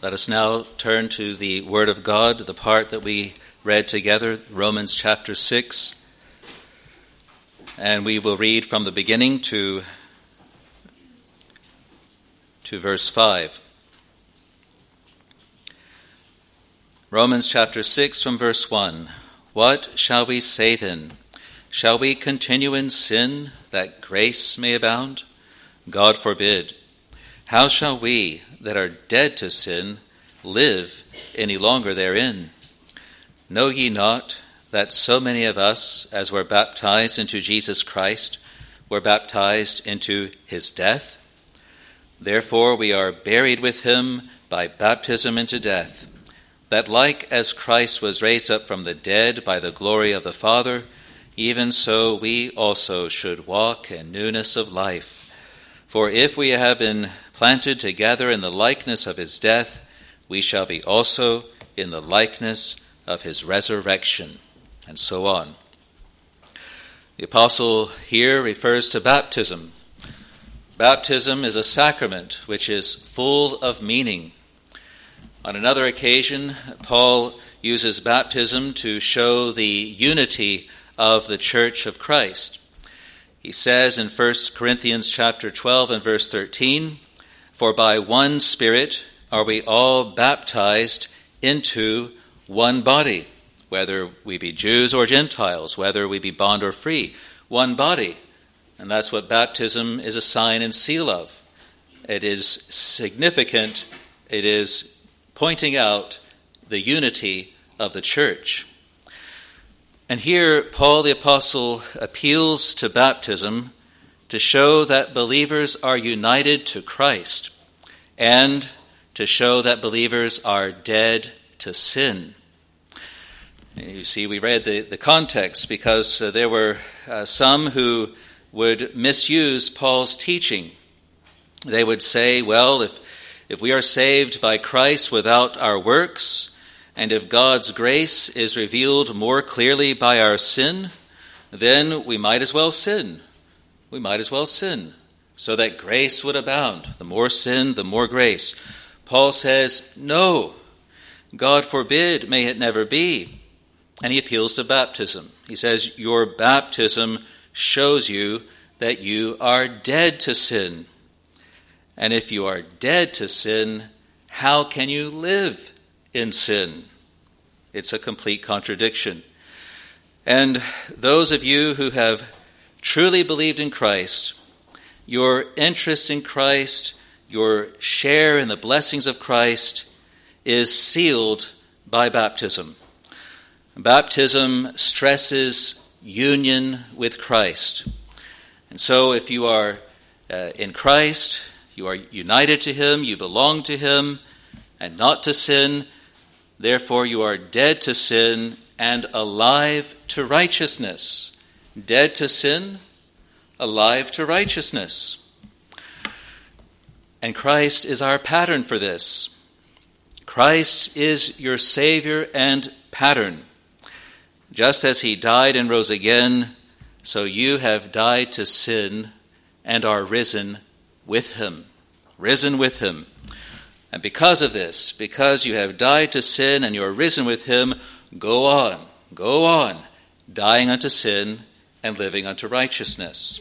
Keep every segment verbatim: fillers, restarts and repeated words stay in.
Let us now turn to the Word of God, the part that we read together, Romans chapter six. And we will read from the beginning to, to verse five. Romans chapter six from verse one. What shall we say then? Shall we continue in sin that grace may abound? God forbid. How shall we that are dead to sin live any longer therein? Know ye not that so many of us, as were baptized into Jesus Christ, were baptized into his death? Therefore we are buried with him by baptism into death, that like as Christ was raised up from the dead by the glory of the Father, even so we also should walk in newness of life. For if we have been planted together in the likeness of his death, we shall be also in the likeness of his resurrection. And so on. The apostle here refers to baptism. Baptism is a sacrament which is full of meaning. On another occasion, Paul uses baptism to show the unity of the Church of Christ. He says in First Corinthians chapter twelve and verse thirteen, "For by one Spirit are we all baptized into one body, whether we be Jews or Gentiles, whether we be bond or free, one body." And that's what baptism is a sign and seal of. It is significant. It is pointing out the unity of the church. And here, Paul the Apostle appeals to baptism to show that believers are united to Christ and to show that believers are dead to sin. You see, we read the, the context because uh, there were uh, some who would misuse Paul's teaching. They would say, well, if, if we are saved by Christ without our works, and if God's grace is revealed more clearly by our sin, then we might as well sin. We might as well sin, so that grace would abound. The more sin, the more grace. Paul says, no, God forbid, may it never be. And he appeals to baptism. He says, your baptism shows you that you are dead to sin. And if you are dead to sin, how can you live in sin? It's a complete contradiction. And those of you who have truly believed in Christ, your interest in Christ, your share in the blessings of Christ is sealed by baptism. Baptism stresses union with Christ. And so if you are uh, in Christ, you are united to him, you belong to him, and not to sin, therefore you are dead to sin and alive to righteousness. Dead to sin, alive to righteousness. And Christ is our pattern for this. Christ is your Savior and pattern. Just as he died and rose again, so you have died to sin and are risen with him. Risen with him. And because of this, because you have died to sin and you are risen with him, go on, go on, dying unto sin and living unto righteousness.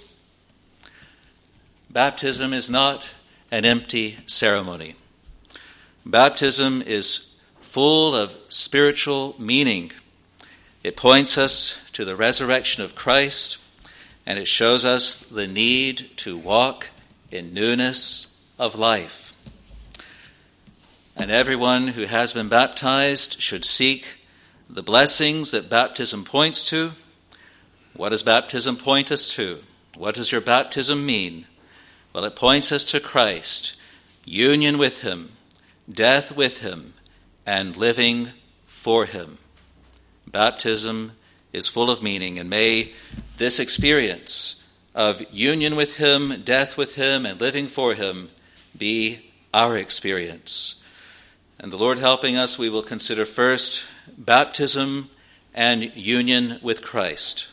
Baptism is not an empty ceremony. Baptism is full of spiritual meaning. It points us to the resurrection of Christ, and it shows us the need to walk in newness of life. And everyone who has been baptized should seek the blessings that baptism points to. What does baptism point us to? What does your baptism mean? Well, it points us to Christ, union with him, death with him, and living for him. Baptism is full of meaning, and may this experience of union with him, death with him, and living for him be our experience. And the Lord helping us, we will consider first baptism and union with Christ.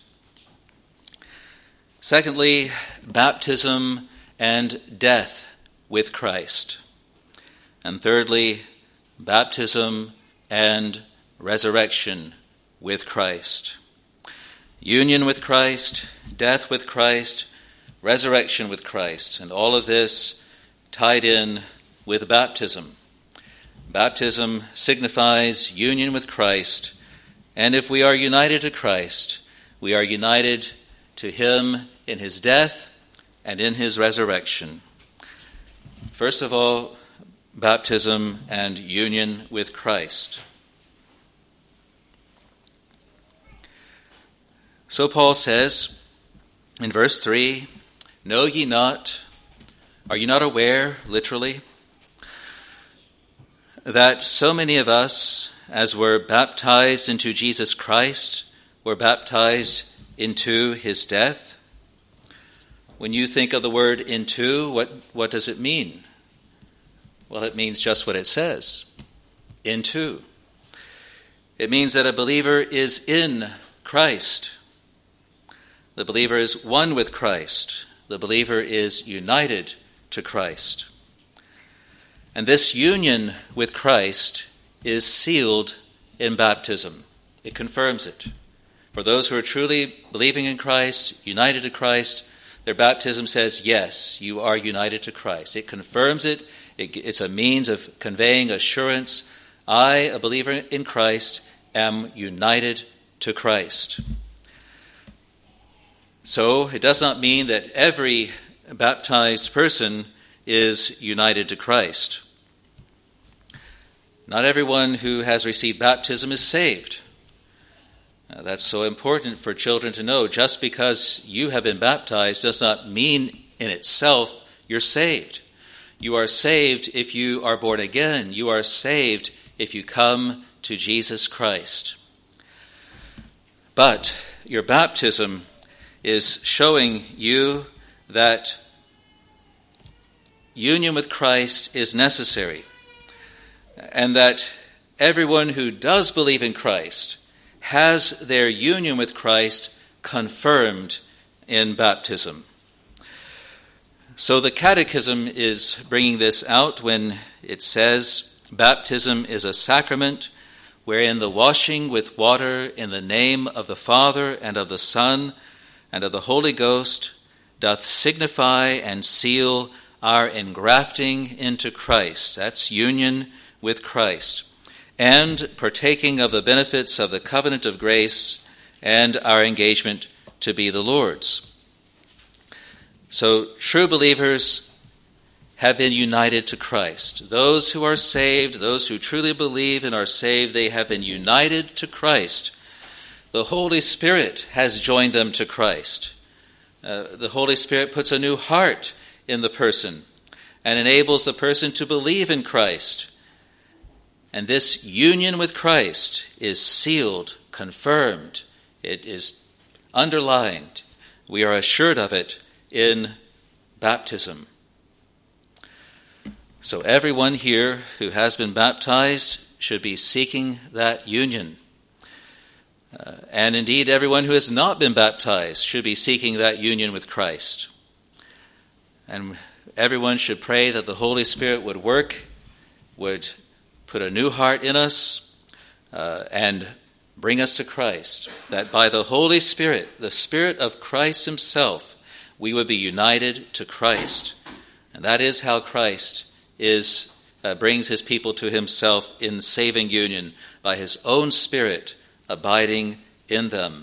Secondly, baptism and death with Christ. And thirdly, baptism and resurrection with Christ. Union with Christ, death with Christ, resurrection with Christ, and all of this tied in with baptism. Baptism signifies union with Christ, and if we are united to Christ, we are united to him in his death and in his resurrection. First of all, baptism and union with Christ. So Paul says in verse three, "Know ye not, are you not aware," literally, "that so many of us, as were baptized into Jesus Christ, were baptized into his death?" When you think of the word into, what, what does it mean? Well, it means just what it says, into. It means that a believer is in Christ. The believer is one with Christ. The believer is united to Christ. And this union with Christ is sealed in baptism. It confirms it. For those who are truly believing in Christ, united to Christ, their baptism says, yes, you are united to Christ. It confirms it. it. It's a means of conveying assurance. I, a believer in Christ, am united to Christ. So it does not mean that every baptized person is united to Christ. Not everyone who has received baptism is saved. Now, that's so important for children to know. Just because you have been baptized does not mean in itself you're saved. You are saved if you are born again. You are saved if you come to Jesus Christ. But your baptism is showing you that union with Christ is necessary, and that everyone who does believe in Christ has their union with Christ confirmed in baptism. So the Catechism is bringing this out when it says, "Baptism is a sacrament wherein the washing with water in the name of the Father and of the Son and of the Holy Ghost doth signify and seal our engrafting into Christ." That's union with Christ. "And partaking of the benefits of the covenant of grace and our engagement to be the Lord's." So true believers have been united to Christ. Those who are saved, those who truly believe and are saved, they have been united to Christ. The Holy Spirit has joined them to Christ. Uh, the Holy Spirit puts a new heart in the person and enables the person to believe in Christ. And this union with Christ is sealed, confirmed. It is underlined. We are assured of it in baptism. So everyone here who has been baptized should be seeking that union. Uh, and indeed, everyone who has not been baptized should be seeking that union with Christ. And everyone should pray that the Holy Spirit would work, would put a new heart in us, uh, and bring us to Christ. That by the Holy Spirit, the Spirit of Christ himself, we would be united to Christ. And that is how Christ is uh, brings his people to himself in saving union, by his own Spirit abiding in them.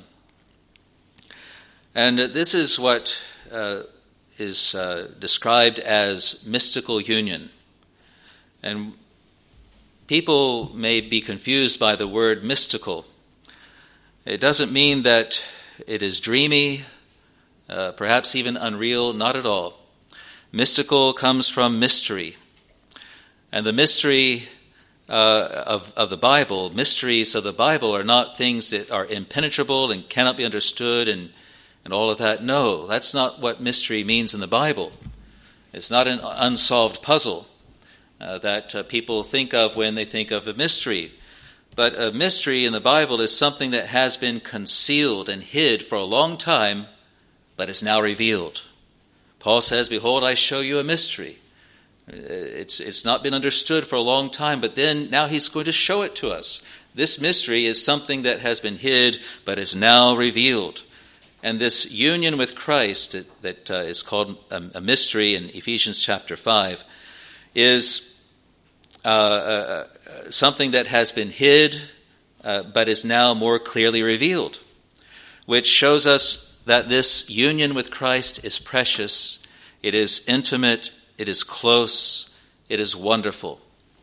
And this is what uh, is uh, described as mystical union. And people may be confused by the word mystical. It doesn't mean that it is dreamy, uh, perhaps even unreal, not at all. Mystical comes from mystery. And the mystery uh, of, of the Bible, mysteries of the Bible are not things that are impenetrable and cannot be understood and, and all of that. No, that's not what mystery means in the Bible. It's not an unsolved puzzle uh, that uh, people think of when they think of a mystery. But a mystery in the Bible is something that has been concealed and hid for a long time, but is now revealed. Paul says, "Behold, I show you a mystery." It's, it's not been understood for a long time, but then now he's going to show it to us. This mystery is something that has been hid, but is now revealed. And this union with Christ that, that uh, is called a, a mystery in Ephesians chapter five is uh, uh, something that has been hid, uh, but is now more clearly revealed, which shows us that this union with Christ is precious, it is intimate, it is close, it is wonderful.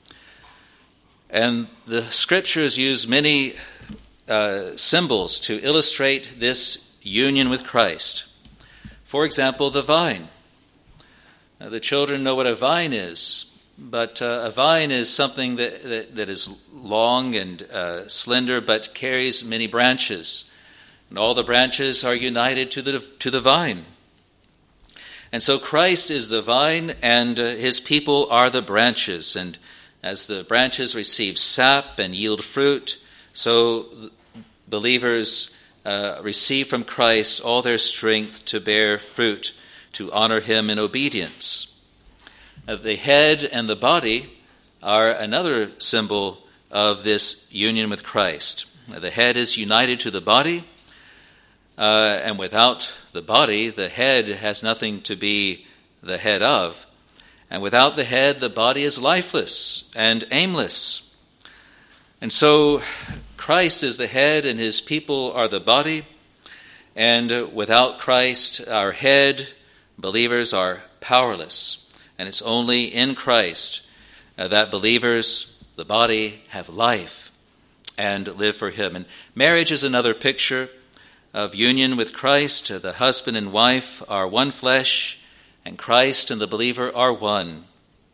And the Scriptures use many uh, symbols to illustrate this union with Christ. For example, the vine. Now, the children know what a vine is, but uh, a vine is something that, that, that is long and uh, slender, but carries many branches. And all the branches are united to the, to the vine. And so Christ is the vine, and uh, his people are the branches. And as the branches receive sap and yield fruit, so believers uh, receive from Christ all their strength to bear fruit, to honor him in obedience. Uh, the head and the body are another symbol of this union with Christ. Uh, the head is united to the body, uh, and without the body, the head has nothing to be the head of. And without the head, the body is lifeless and aimless. And so Christ is the head and his people are the body. And without Christ, our head, believers are powerless. And it's only in Christ uh, that believers, the body, have life and live for him. And marriage is another picture of union with Christ. The husband and wife are one flesh, and Christ and the believer are one.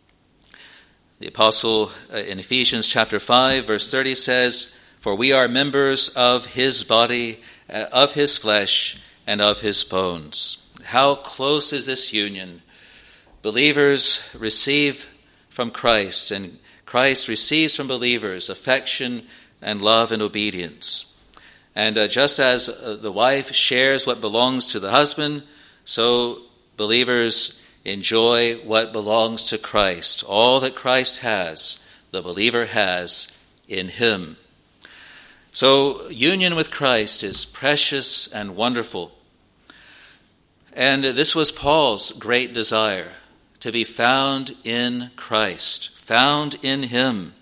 The apostle uh, in Ephesians chapter five, verse thirty says, "For we are members of his body, uh, of his flesh, and of his bones." How close is this union? Believers receive from Christ, and Christ receives from believers affection and love and obedience. And uh, just as uh, the wife shares what belongs to the husband, so believers enjoy what belongs to Christ. All that Christ has, the believer has in him. So union with Christ is precious and wonderful. And this was Paul's great desire, to be found in Christ, found in him.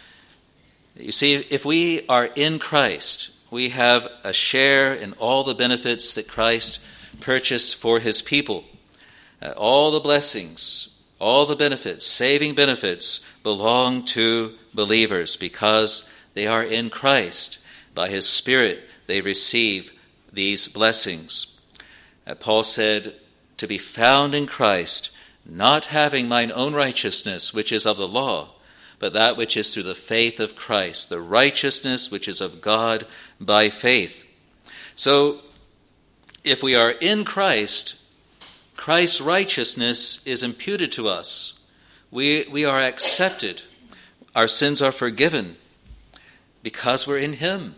You see, if we are in Christ, we have a share in all the benefits that Christ purchased for his people. Uh, all the blessings, all the benefits, saving benefits, belong to believers because they are in Christ. By his Spirit, they receive these blessings. Uh, Paul said, "To be found in Christ, not having mine own righteousness, which is of the law, but that which is through the faith of Christ, the righteousness which is of God by faith." So, if we are in Christ, Christ's righteousness is imputed to us. We, we are accepted. Our sins are forgiven because we're in him.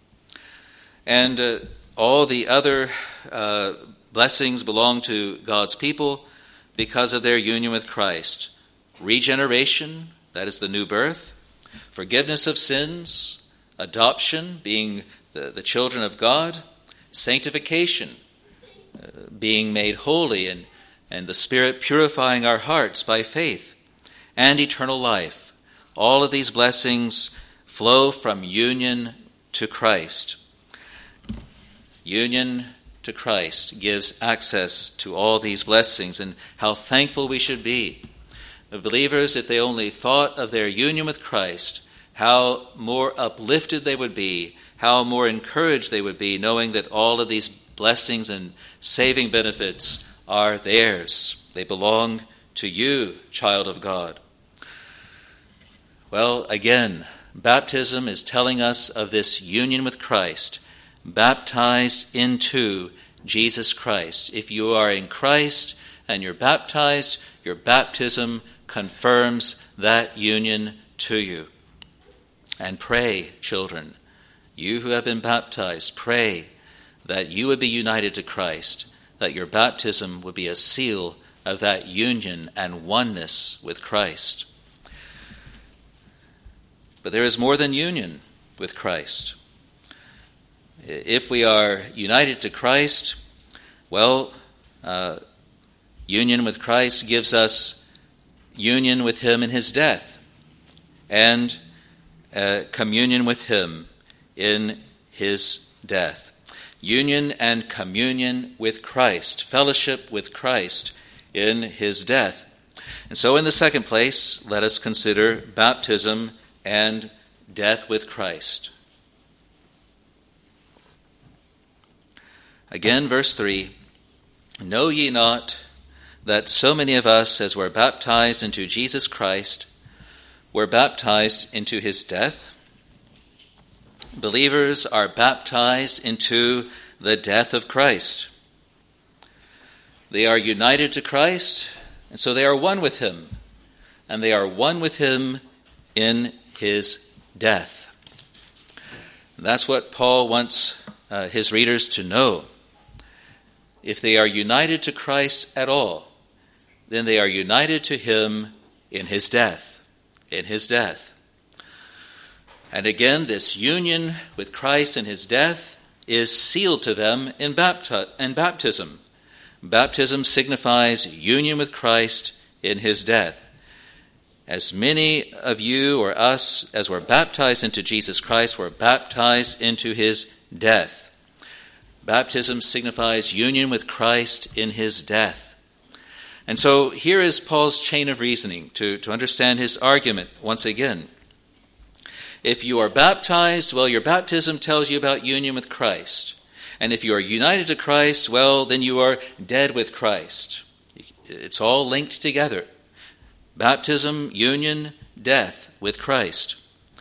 And uh, all the other uh, blessings belong to God's people because of their union with Christ. Regeneration, that is the new birth. Forgiveness of sins. Adoption, being the, the children of God. Sanctification, uh, being made holy, and, and the Spirit purifying our hearts by faith. And eternal life. All of these blessings flow from union to Christ. Union to Christ gives access to all these blessings, and how thankful we should be. The believers, if they only thought of their union with Christ, how more uplifted they would be, how more encouraged they would be, knowing that all of these blessings and saving benefits are theirs. They belong to you, child of God. Well, again, baptism is telling us of this union with Christ, baptized into Jesus Christ. If you are in Christ and you're baptized, your baptism confirms that union to you. And pray, children, you who have been baptized, pray that you would be united to Christ, that your baptism would be a seal of that union and oneness with Christ. But there is more than union with Christ. If we are united to Christ, well, uh, union with Christ gives us union with him in his death and uh, communion with him in his death. Union and communion with Christ, fellowship with Christ in his death. And so in the second place, let us consider baptism and death with Christ. Again, verse three, know ye not that so many of us as were baptized into Jesus Christ were baptized into his death? Believers are baptized into the death of Christ. They are united to Christ, and so they are one with him, and they are one with him in his death. That's what Paul wants uh, his readers to know. If they are united to Christ at all, then they are united to him in his death, in his death. And again, this union with Christ in his death is sealed to them in, bapti- in baptism. Baptism signifies union with Christ in his death. As many of you or us as were baptized into Jesus Christ were baptized into his death. Baptism signifies union with Christ in his death. And so here is Paul's chain of reasoning to, to understand his argument once again. If you are baptized, well, your baptism tells you about union with Christ. And if you are united to Christ, well, then you are dead with Christ. It's all linked together. Baptism, union, death with Christ.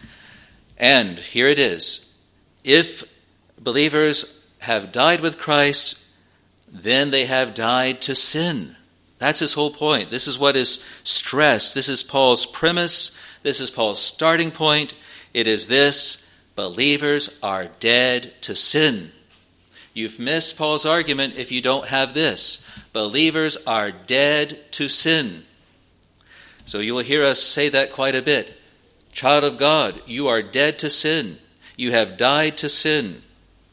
And here it is. If believers have died with Christ, then they have died to sin. That's his whole point. This is what is stressed. This is Paul's premise. This is Paul's starting point. It is this: believers are dead to sin. You've missed Paul's argument if you don't have this. Believers are dead to sin. So you will hear us say that quite a bit. Child of God, you are dead to sin. You have died to sin.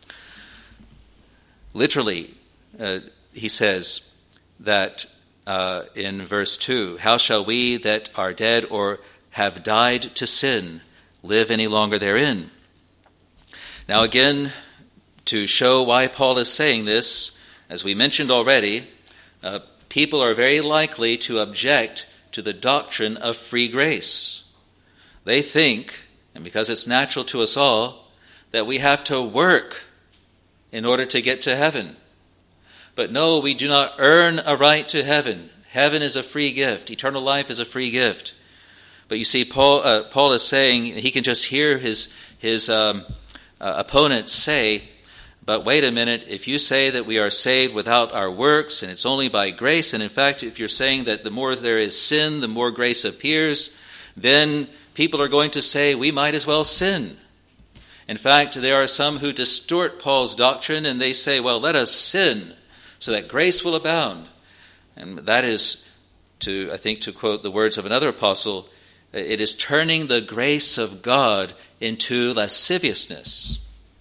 Literally, uh, he says that uh, in verse two, how shall we that are dead or have died to sin live any longer therein? Now again, to show why Paul is saying this, as we mentioned already, uh, people are very likely to object to the doctrine of free grace. They think, and because it's natural to us all, that we have to work in order to get to heaven. But no, we do not earn a right to heaven. Heaven is a free gift. Eternal life is a free gift. But you see, Paul uh, Paul is saying, he can just hear his, his um, uh, opponents say, but wait a minute, if you say that we are saved without our works, and it's only by grace, and in fact, if you're saying that the more there is sin, the more grace appears, then people are going to say we might as well sin. In fact, there are some who distort Paul's doctrine, and they say, well, let us sin so that grace will abound. And that is, to I think, to quote the words of another apostle, it is turning the grace of God into lasciviousness.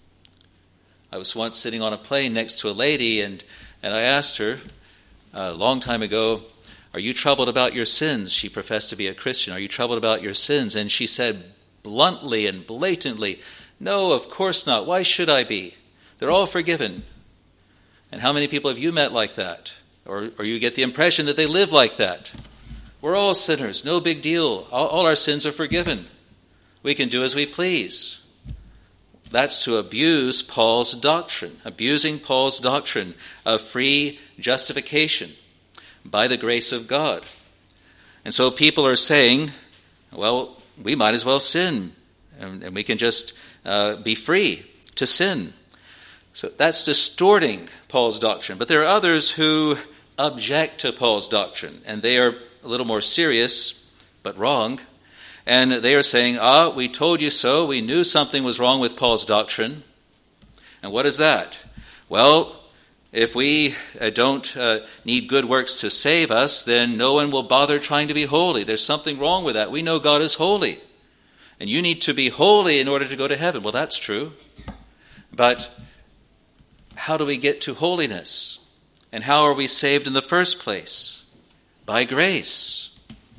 I was once sitting on a plane next to a lady, and, and I asked her a long time ago, are you troubled about your sins? She professed to be a Christian. Are you troubled about your sins? And she said bluntly and blatantly, no, of course not. Why should I be? They're all forgiven. And how many people have you met like that? Or, or you get the impression that they live like that. We're all sinners. No big deal. All, all our sins are forgiven. We can do as we please. That's to abuse Paul's doctrine, abusing Paul's doctrine of free justification by the grace of God. And so people are saying, well, we might as well sin, and, and we can just uh, be free to sin. So that's distorting Paul's doctrine. But there are others who object to Paul's doctrine, and they are a little more serious, but wrong. And they are saying, ah, we told you so. We knew something was wrong with Paul's doctrine. And what is that? Well, If we uh, don't uh, need good works to save us, then no one will bother trying to be holy. There's something wrong with that. We know God is holy, and you need to be holy in order to go to heaven. Well, that's true. But how do we get to holiness? And how are we saved in the first place? By grace.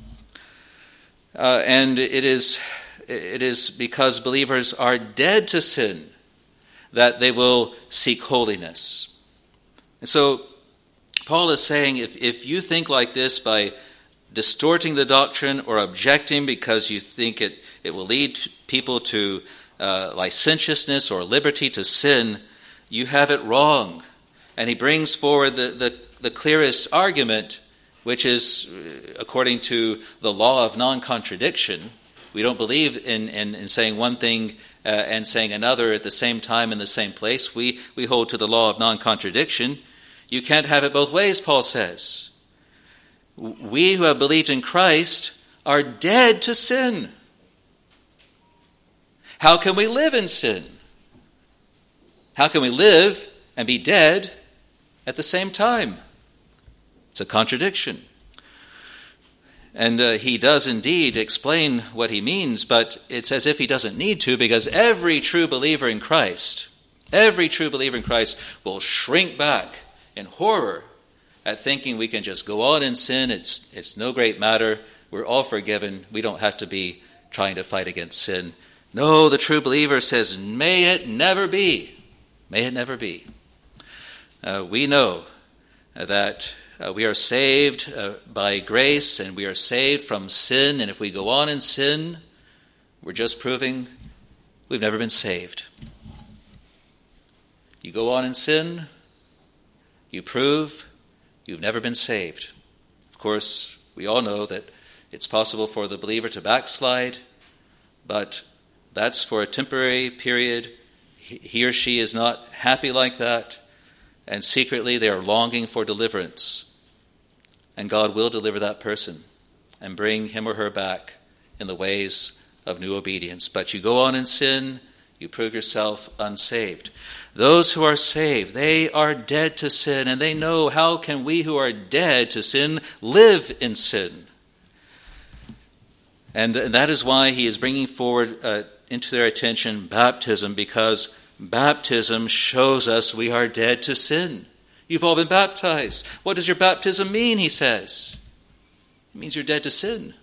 Uh, and it is, it is because believers are dead to sin that they will seek holiness. And so Paul is saying, if, if you think like this by distorting the doctrine or objecting because you think it, it will lead people to uh, licentiousness or liberty to sin, you have it wrong. And he brings forward the, the, the clearest argument, which is according to the law of non-contradiction. We don't believe in, in, in saying one thing uh, and saying another at the same time in the same place. We, we hold to the law of non-contradiction. You can't have it both ways, Paul says. We who have believed in Christ are dead to sin. How can we live in sin? How can we live and be dead at the same time? It's a contradiction. And uh, he does indeed explain what he means, but it's as if he doesn't need to, because every true believer in Christ, every true believer in Christ will shrink back in horror at thinking we can just go on in sin. It's, it's no great matter. We're all forgiven. We don't have to be trying to fight against sin. No, the true believer says, may it never be. May it never be. Uh, we know that uh, we are saved uh, by grace, and we are saved from sin. And if we go on in sin, we're just proving we've never been saved. You go on in sin, you prove you've never been saved. Of course, we all know that it's possible for the believer to backslide, but that's for a temporary period. He or she is not happy like that, and secretly they are longing for deliverance. And God will deliver that person and bring him or her back in the ways of new obedience. But you go on in sin, you prove yourself unsaved. Those who are saved, they are dead to sin, and they know, how can we who are dead to sin live in sin? And that is why he is bringing forward uh, into their attention baptism, because baptism shows us we are dead to sin. You've all been baptized. What does your baptism mean, he says? It means you're dead to sin.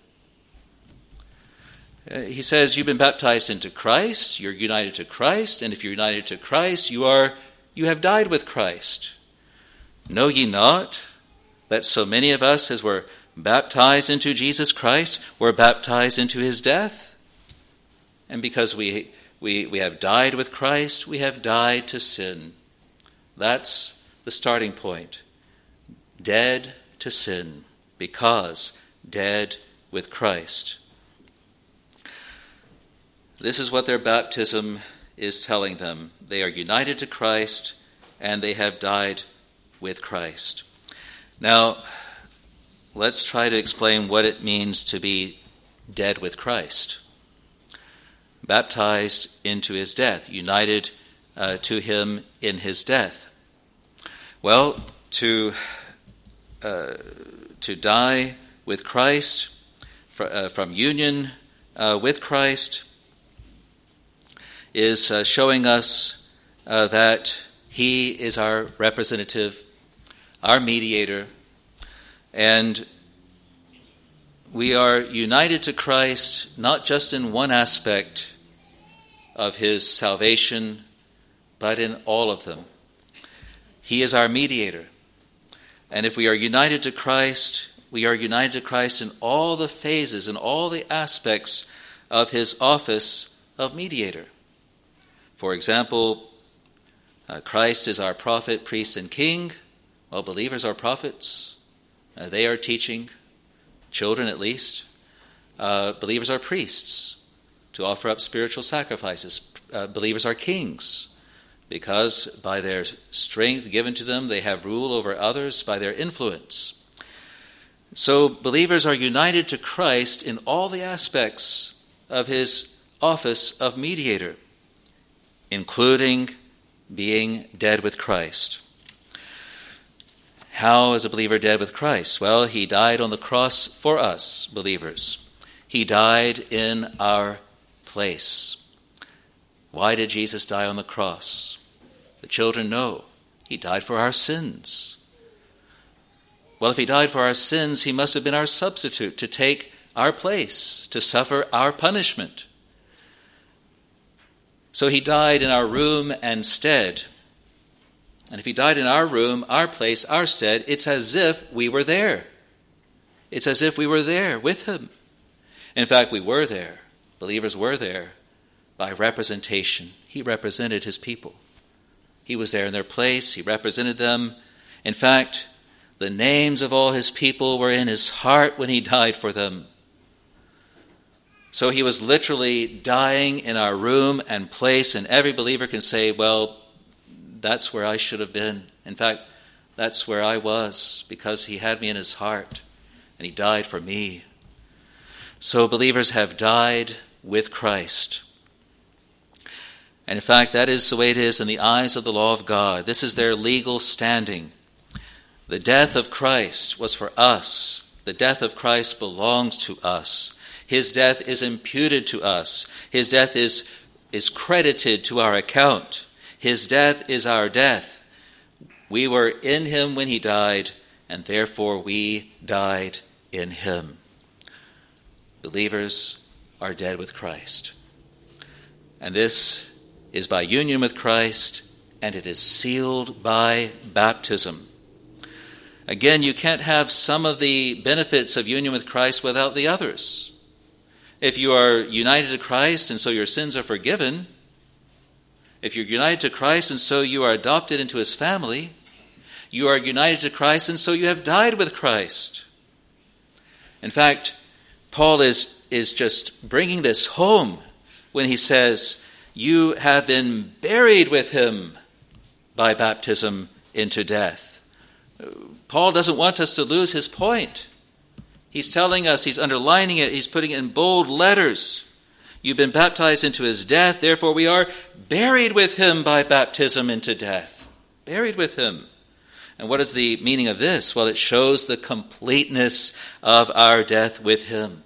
Uh, he says you've been baptized into Christ, you're united to Christ, and if you're united to Christ, you are you have died with Christ. Know ye not that so many of us, as were baptized into Jesus Christ, were baptized into his death? And because we we we have died with Christ, we have died to sin. That's the starting point. Dead to sin, because dead with Christ. This is what their baptism is telling them. They are united to Christ, and they have died with Christ. Now, let's try to explain what it means to be dead with Christ. Baptized into his death, united uh, to him in his death. Well, to uh, to die with Christ, fr- uh, from union uh, with Christ, is uh, showing us uh, that he is our representative, our mediator, and we are united to Christ not just in one aspect of his salvation, but in all of them. He is our mediator. And if we are united to Christ, we are united to Christ in all the phases and all the aspects of his office of mediator. For example, uh, Christ is our prophet, priest, and king. Well, believers are prophets. Uh, they are teaching, children at least. Uh, believers are priests to offer up spiritual sacrifices. Uh, believers are kings, because by their strength given to them, they have rule over others by their influence. So believers are united to Christ in all the aspects of his office of mediator, including being dead with Christ. How is a believer dead with Christ? Well, he died on the cross for us, believers. He died in our place. Why did Jesus die on the cross? The children know. He died for our sins. Well, if he died for our sins, he must have been our substitute to take our place, to suffer our punishment. So he died in our room and stead. And if he died in our room, our place, our stead, it's as if we were there. It's as if we were there with him. In fact, we were there. Believers were there by representation. He represented his people. He was there in their place. He represented them. In fact, the names of all his people were in his heart when he died for them. So he was literally dying in our room and place, and every believer can say, well, that's where I should have been. In fact, that's where I was, because he had me in his heart, and he died for me. So believers have died with Christ. And in fact, that is the way it is in the eyes of the law of God. This is their legal standing. The death of Christ was for us. The death of Christ belongs to us. His death is imputed to us. His death is, is credited to our account. His death is our death. We were in him when he died, and therefore we died in him. Believers are dead with Christ. And this is by union with Christ, and it is sealed by baptism. Again, you can't have some of the benefits of union with Christ without the others. If you are united to Christ and so your sins are forgiven, if you're united to Christ and so you are adopted into his family, you are united to Christ and so you have died with Christ. In fact, Paul is, is just bringing this home when he says, you have been buried with him by baptism into death. Paul doesn't want us to lose his point. He's telling us, he's underlining it, he's putting it in bold letters. You've been baptized into his death, therefore we are buried with him by baptism into death. Buried with him. And what is the meaning of this? Well, it shows the completeness of our death with him.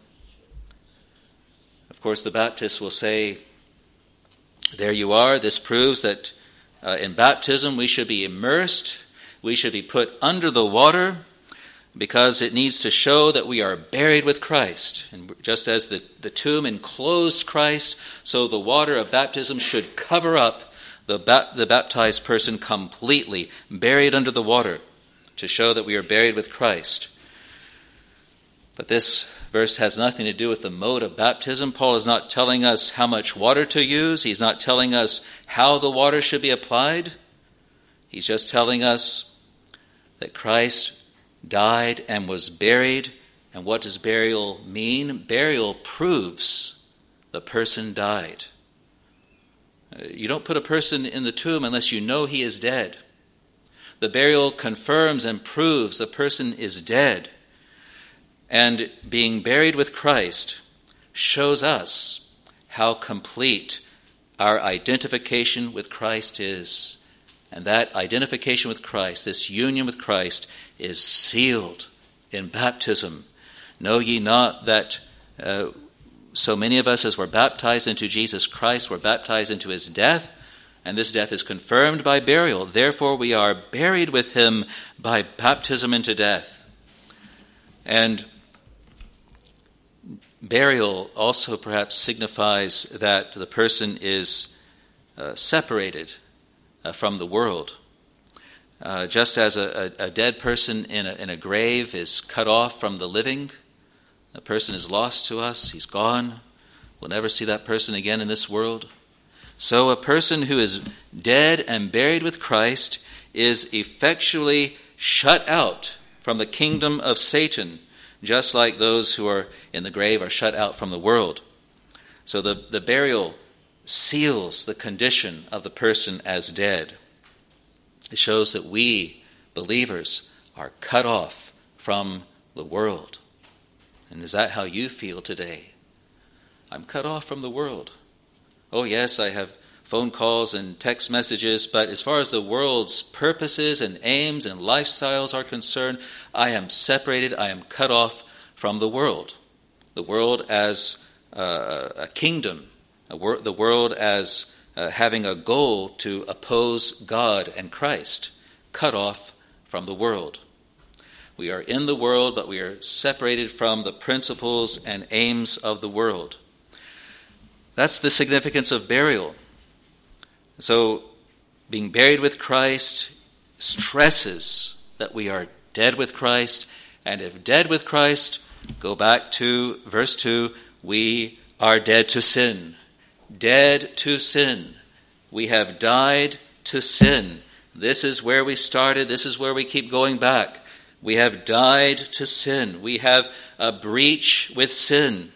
Of course, the Baptists will say, there you are. This proves that uh, in baptism we should be immersed. We should be put under the water because it needs to show that we are buried with Christ. And just as the, the tomb enclosed Christ, so the water of baptism should cover up the, ba- the baptized person completely, buried under the water, to show that we are buried with Christ. But this verse has nothing to do with the mode of baptism. Paul is not telling us how much water to use. He's not telling us how the water should be applied. He's just telling us that Christ died and was buried. And what does burial mean? Burial proves the person died. You don't put a person in the tomb unless you know he is dead. The burial confirms and proves the person is dead. And being buried with Christ shows us how complete our identification with Christ is. And that identification with Christ, this union with Christ, is sealed in baptism. Know ye not that uh, so many of us as were baptized into Jesus Christ were baptized into his death, and this death is confirmed by burial. Therefore we are buried with him by baptism into death. And burial also perhaps signifies that the person is uh, separated uh, from the world. Uh, just as a, a, a dead person in a, in a grave is cut off from the living, a person is lost to us, he's gone. We'll never see that person again in this world. So a person who is dead and buried with Christ is effectually shut out from the kingdom of Satan, just like those who are in the grave are shut out from the world. So the, the burial seals the condition of the person as dead. It shows that we, believers, are cut off from the world. And is that how you feel today? I'm cut off from the world. Oh yes, I have phone calls and text messages, but as far as the world's purposes and aims and lifestyles are concerned, I am separated, I am cut off from the world. The world as uh, a kingdom, a wor- the world as uh, having a goal to oppose God and Christ, cut off from the world. We are in the world, but we are separated from the principles and aims of the world. That's the significance of burial. So, being buried with Christ stresses that we are dead with Christ, and if dead with Christ, go back to verse two, we are dead to sin. Dead to sin. We have died to sin. This is where we started. This is where we keep going back. We have died to sin. We have a breach with sin.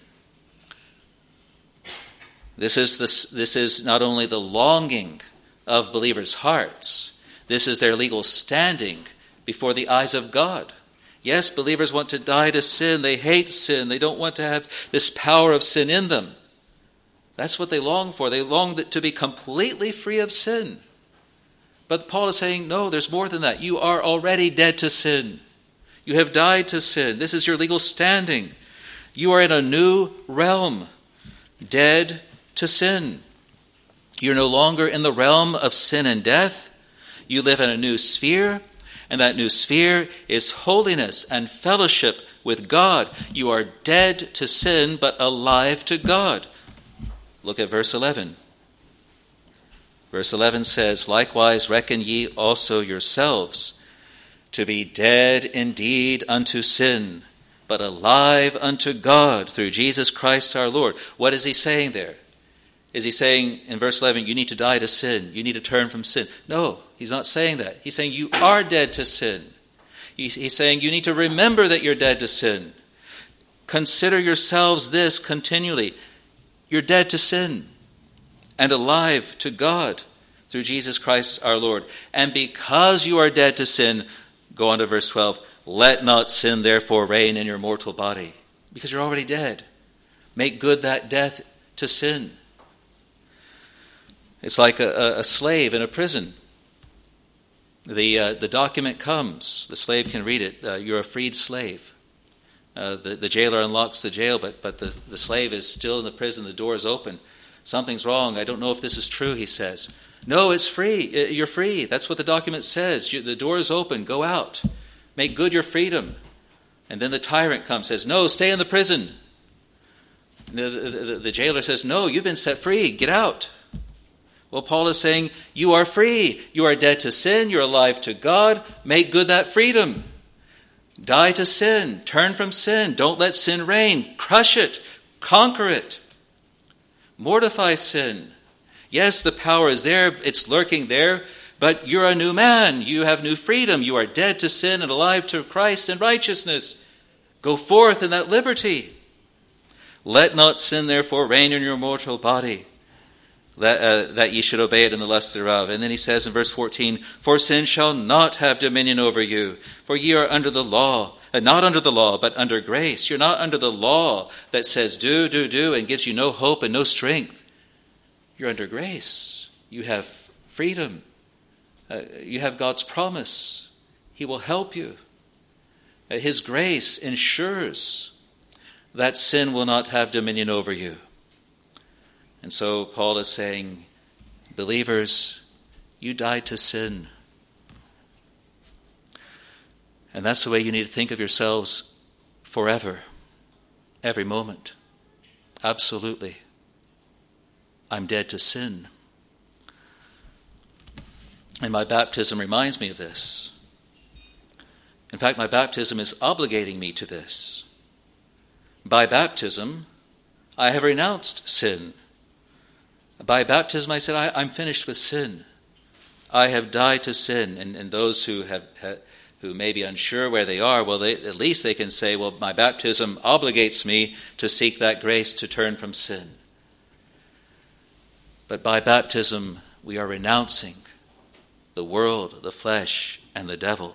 This is, the, this is not only the longing of believers' hearts, this is their legal standing before the eyes of God. Yes, believers want to die to sin. They hate sin. They don't want to have this power of sin in them. That's what they long for. They long to be completely free of sin. But Paul is saying, no, there's more than that. You are already dead to sin. You have died to sin. This is your legal standing. You are in a new realm, dead to sin. You're no longer in the realm of sin and death. You live in a new sphere, and that new sphere is holiness and fellowship with God. You are dead to sin, but alive to God. Look at verse eleven. Verse eleven says, likewise reckon ye also yourselves to be dead indeed unto sin, but alive unto God through Jesus Christ our Lord. What is he saying there? Is he saying in verse eleven, you need to die to sin, you need to turn from sin? No, he's not saying that. He's saying you are dead to sin. He's saying you need to remember that you're dead to sin. Consider yourselves this continually. You're dead to sin and alive to God through Jesus Christ our Lord. And because you are dead to sin, go on to verse twelve, let not sin therefore reign in your mortal body, because you're already dead. Make good that death to sin. It's like a, a slave in a prison. The uh, the document comes. The slave can read it. Uh, you're a freed slave. Uh, the, the jailer unlocks the jail, but, but the, the slave is still in the prison. The door is open. Something's wrong. I don't know if this is true, he says. No, it's free. You're free. That's what the document says. You, the door is open. Go out. Make good your freedom. And then the tyrant comes and says, no, stay in the prison. The, the, the, the jailer says, no, you've been set free. Get out. Well, Paul is saying, you are free. You are dead to sin. You're alive to God. Make good that freedom. Die to sin. Turn from sin. Don't let sin reign. Crush it. Conquer it. Mortify sin. Yes, the power is there. It's lurking there. But you're a new man. You have new freedom. You are dead to sin and alive to Christ and righteousness. Go forth in that liberty. Let not sin therefore reign in your mortal body, that, uh, that ye should obey it in the lust thereof. And then he says in verse fourteen, for sin shall not have dominion over you, for ye are under the law, uh, not under the law, but under grace. You're not under the law that says do, do, do, and gives you no hope and no strength. You're under grace. You have freedom. Uh, you have God's promise. He will help you. Uh, his grace ensures that sin will not have dominion over you. And so Paul is saying, believers, you died to sin. And that's the way you need to think of yourselves forever, every moment. Absolutely. I'm dead to sin. And my baptism reminds me of this. In fact, my baptism is obligating me to this. By baptism, I have renounced sin. By baptism, I said, I, I'm finished with sin. I have died to sin. And, and those who have, have who may be unsure where they are, well, they, at least they can say, well, my baptism obligates me to seek that grace to turn from sin. But by baptism, we are renouncing the world, the flesh, and the devil.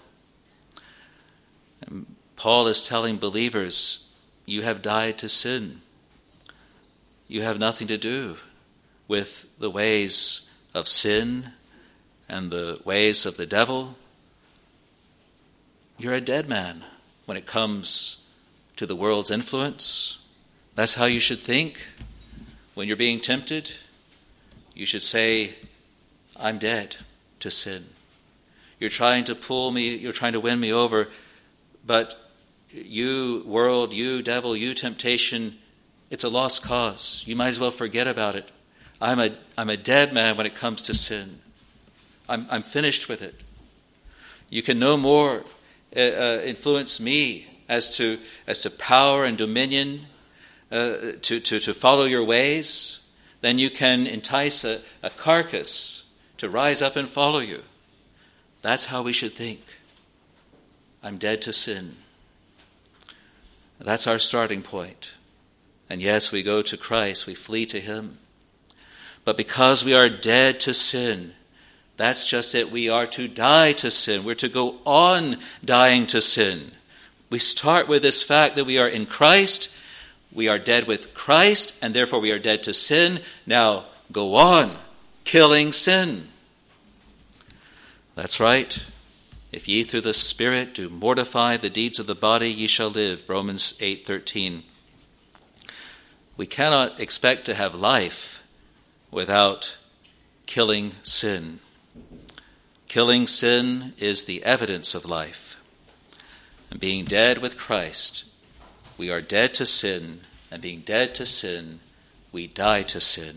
And Paul is telling believers, you have died to sin. You have nothing to do with the ways of sin and the ways of the devil, you're a dead man when it comes to the world's influence. That's how you should think when you're being tempted. You should say, I'm dead to sin. You're trying to pull me, you're trying to win me over, but you world, you devil, you temptation, it's a lost cause. You might as well forget about it. I'm a I'm a dead man when it comes to sin. I'm I'm finished with it. You can no more uh, uh, influence me as to as to power and dominion uh, to, to to follow your ways than you can entice a, a carcass to rise up and follow you. That's how we should think. I'm dead to sin. That's our starting point. And yes, we go to Christ, we flee to him. But because we are dead to sin, that's just it. We are to die to sin. We're to go on dying to sin. We start with this fact that we are in Christ. We are dead with Christ, and therefore we are dead to sin. Now go on killing sin. That's right. If ye through the Spirit do mortify the deeds of the body, ye shall live. Romans eight thirteen. We cannot expect to have life without killing sin. Killing sin is the evidence of life. And being dead with Christ, we are dead to sin, and being dead to sin, we die to sin.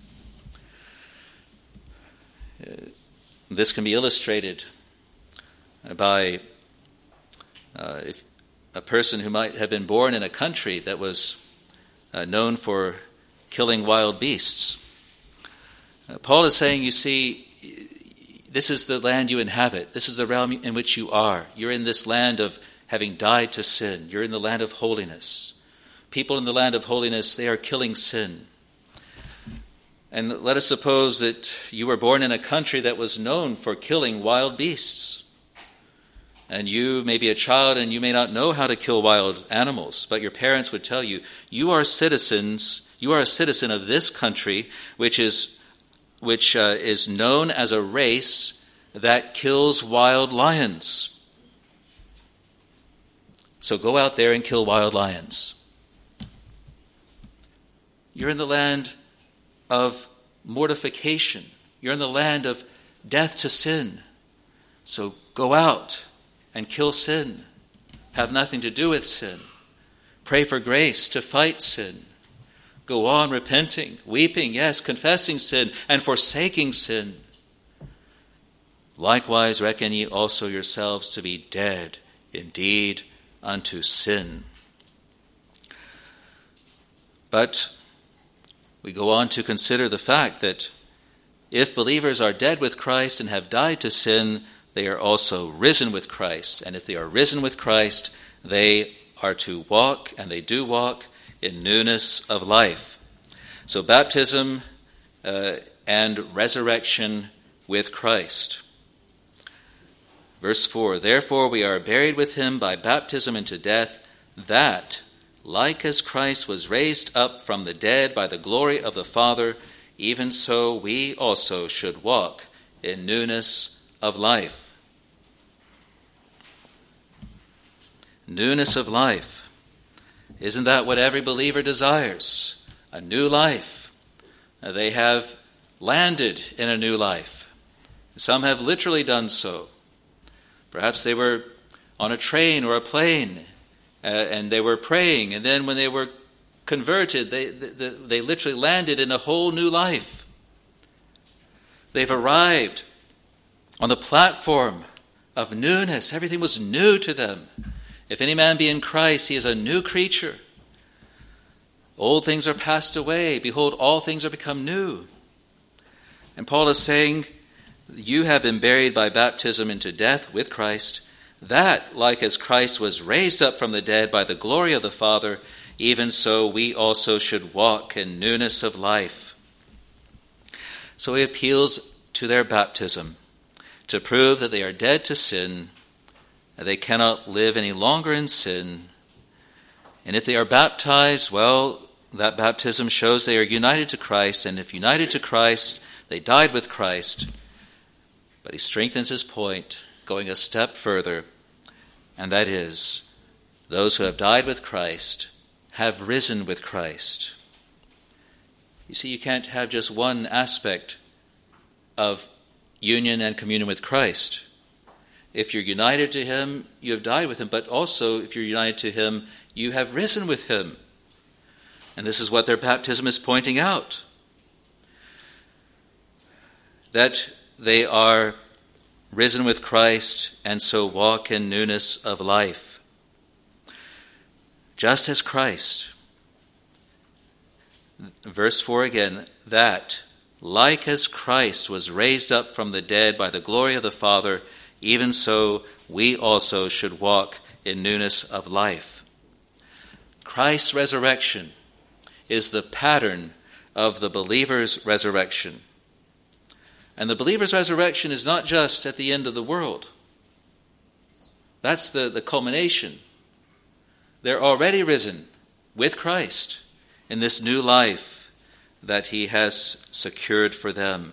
Uh, this can be illustrated by uh, if a person who might have been born in a country that was uh, known for killing wild beasts. Uh, Paul is saying, you see, this is the land you inhabit. This is the realm in which you are. You're in this land of having died to sin. You're in the land of holiness. People in the land of holiness, they are killing sin. And let us suppose that you were born in a country that was known for killing wild beasts. And you may be a child and you may not know how to kill wild animals, but your parents would tell you, you are citizens, you are a citizen of this country, which is which uh, is known as a race that kills wild lions. So go out there and kill wild lions. You're in the land of mortification. You're in the land of death to sin. So go out and kill sin. Have nothing to do with sin. Pray for grace to fight sin. Go on repenting, weeping, yes, confessing sin, and forsaking sin. Likewise reckon ye also yourselves to be dead indeed unto sin. But we go on to consider the fact that if believers are dead with Christ and have died to sin, they are also risen with Christ. And if they are risen with Christ, they are to walk, and they do walk, in newness of life. So baptism uh, and resurrection with Christ. Verse four, therefore we are buried with him by baptism into death, that, like as Christ was raised up from the dead by the glory of the Father, even so we also should walk in newness of life. Newness of life. Isn't that what every believer desires? A new life. They have landed in a new life. Some have literally done so. Perhaps they were on a train or a plane, uh, and they were praying, and then when they were converted, they, they, they literally landed in a whole new life. They've arrived on the platform of newness. Everything was new to them. If any man be in Christ, he is a new creature. Old things are passed away. Behold, all things are become new. And Paul is saying, you have been buried by baptism into death with Christ, that, like as Christ was raised up from the dead by the glory of the Father, even so we also should walk in newness of life. So he appeals to their baptism to prove that they are dead to sin, that they cannot live any longer in sin. And if they are baptized, well, that baptism shows they are united to Christ, and if united to Christ, they died with Christ. But he strengthens his point, going a step further, and that is, those who have died with Christ have risen with Christ. You see, you can't have just one aspect of union and communion with Christ. If you're united to him, you have died with him, but also if you're united to him, you have risen with him. And this is what their baptism is pointing out. That they are risen with Christ and so walk in newness of life. Just as Christ. Verse four again, that, like as Christ was raised up from the dead by the glory of the Father, even so we also should walk in newness of life. Christ's resurrection is the pattern of the believer's resurrection. And the believer's resurrection is not just at the end of the world. That's the, the culmination. They're already risen with Christ in this new life that he has secured for them.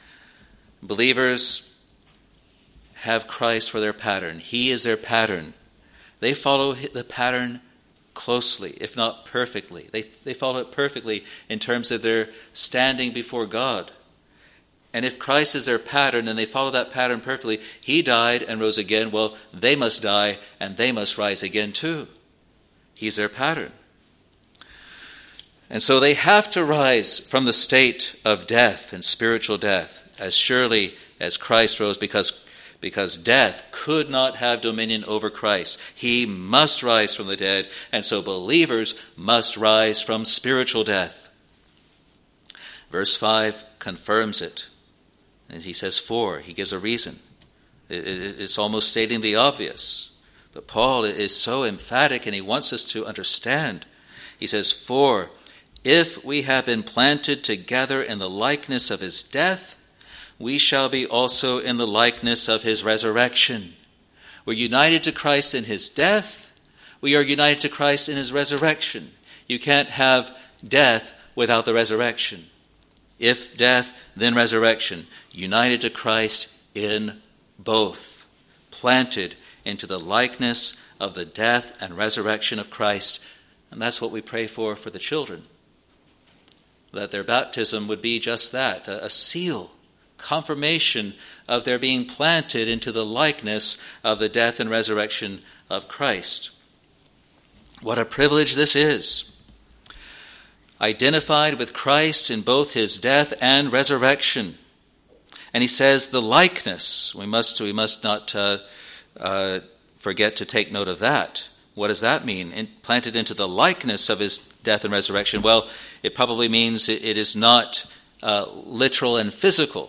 Believers have Christ for their pattern. He is their pattern. They follow the pattern closely, if not perfectly. They, they follow it perfectly in terms of their standing before God. And if Christ is their pattern and they follow that pattern perfectly, he died and rose again, well, they must die and they must rise again too. He's their pattern. And so they have to rise from the state of death and spiritual death as surely as Christ rose, because, because death could not have dominion over Christ. He must rise from the dead, and so believers must rise from spiritual death. Verse five confirms it. And he says for, he gives a reason. It's almost stating the obvious. But Paul is so emphatic and he wants us to understand. He says, for if we have been planted together in the likeness of his death, we shall be also in the likeness of his resurrection. We're united to Christ in his death. We are united to Christ in his resurrection. You can't have death without the resurrection. If death, then resurrection. United to Christ in both. Planted into the likeness of the death and resurrection of Christ. And that's what we pray for for the children. That their baptism would be just that, a, a seal, confirmation of their being planted into the likeness of the death and resurrection of Christ. What a privilege this is. Identified with Christ in both his death and resurrection. And he says the likeness. We must we must not uh, uh, forget to take note of that. What does that mean? In, planted into the likeness of his death and resurrection. Well, it probably means it, it is not uh, literal and physical.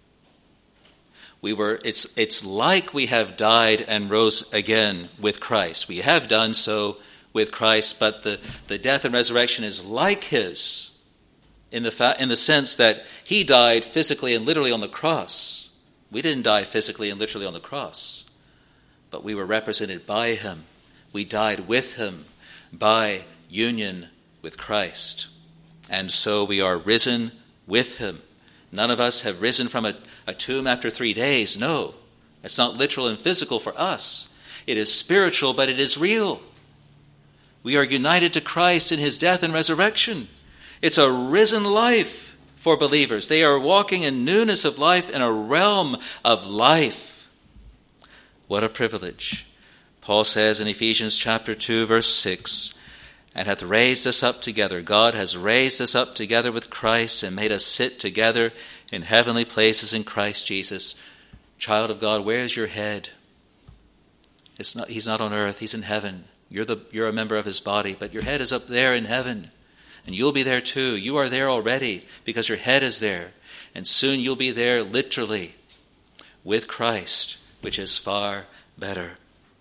We were. It's it's like we have died and rose again with Christ. We have done so with Christ, but the, the death and resurrection is like his in the fa- in the sense that he died physically and literally on the cross. We didn't die physically and literally on the cross, but we were represented by him. We died with him by union with Christ. And so we are risen with him. None of us have risen from a, a tomb after three days. No, it's not literal and physical for us. It is spiritual, but it is real. We are united to Christ in his death and resurrection. It's a risen life for believers. They are walking in newness of life in a realm of life. What a privilege. Paul says in Ephesians chapter two, verse six, and hath raised us up together. God has raised us up together with Christ and made us sit together in heavenly places in Christ Jesus. Child of God, where is your head? It's not, he's not on earth, he's in heaven. You're the you're a member of his body, but your head is up there in heaven. And you'll be there too. You are there already because your head is there. And soon you'll be there literally with Christ, which is far better.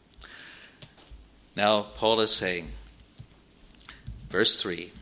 Now, Paul is saying, verse three,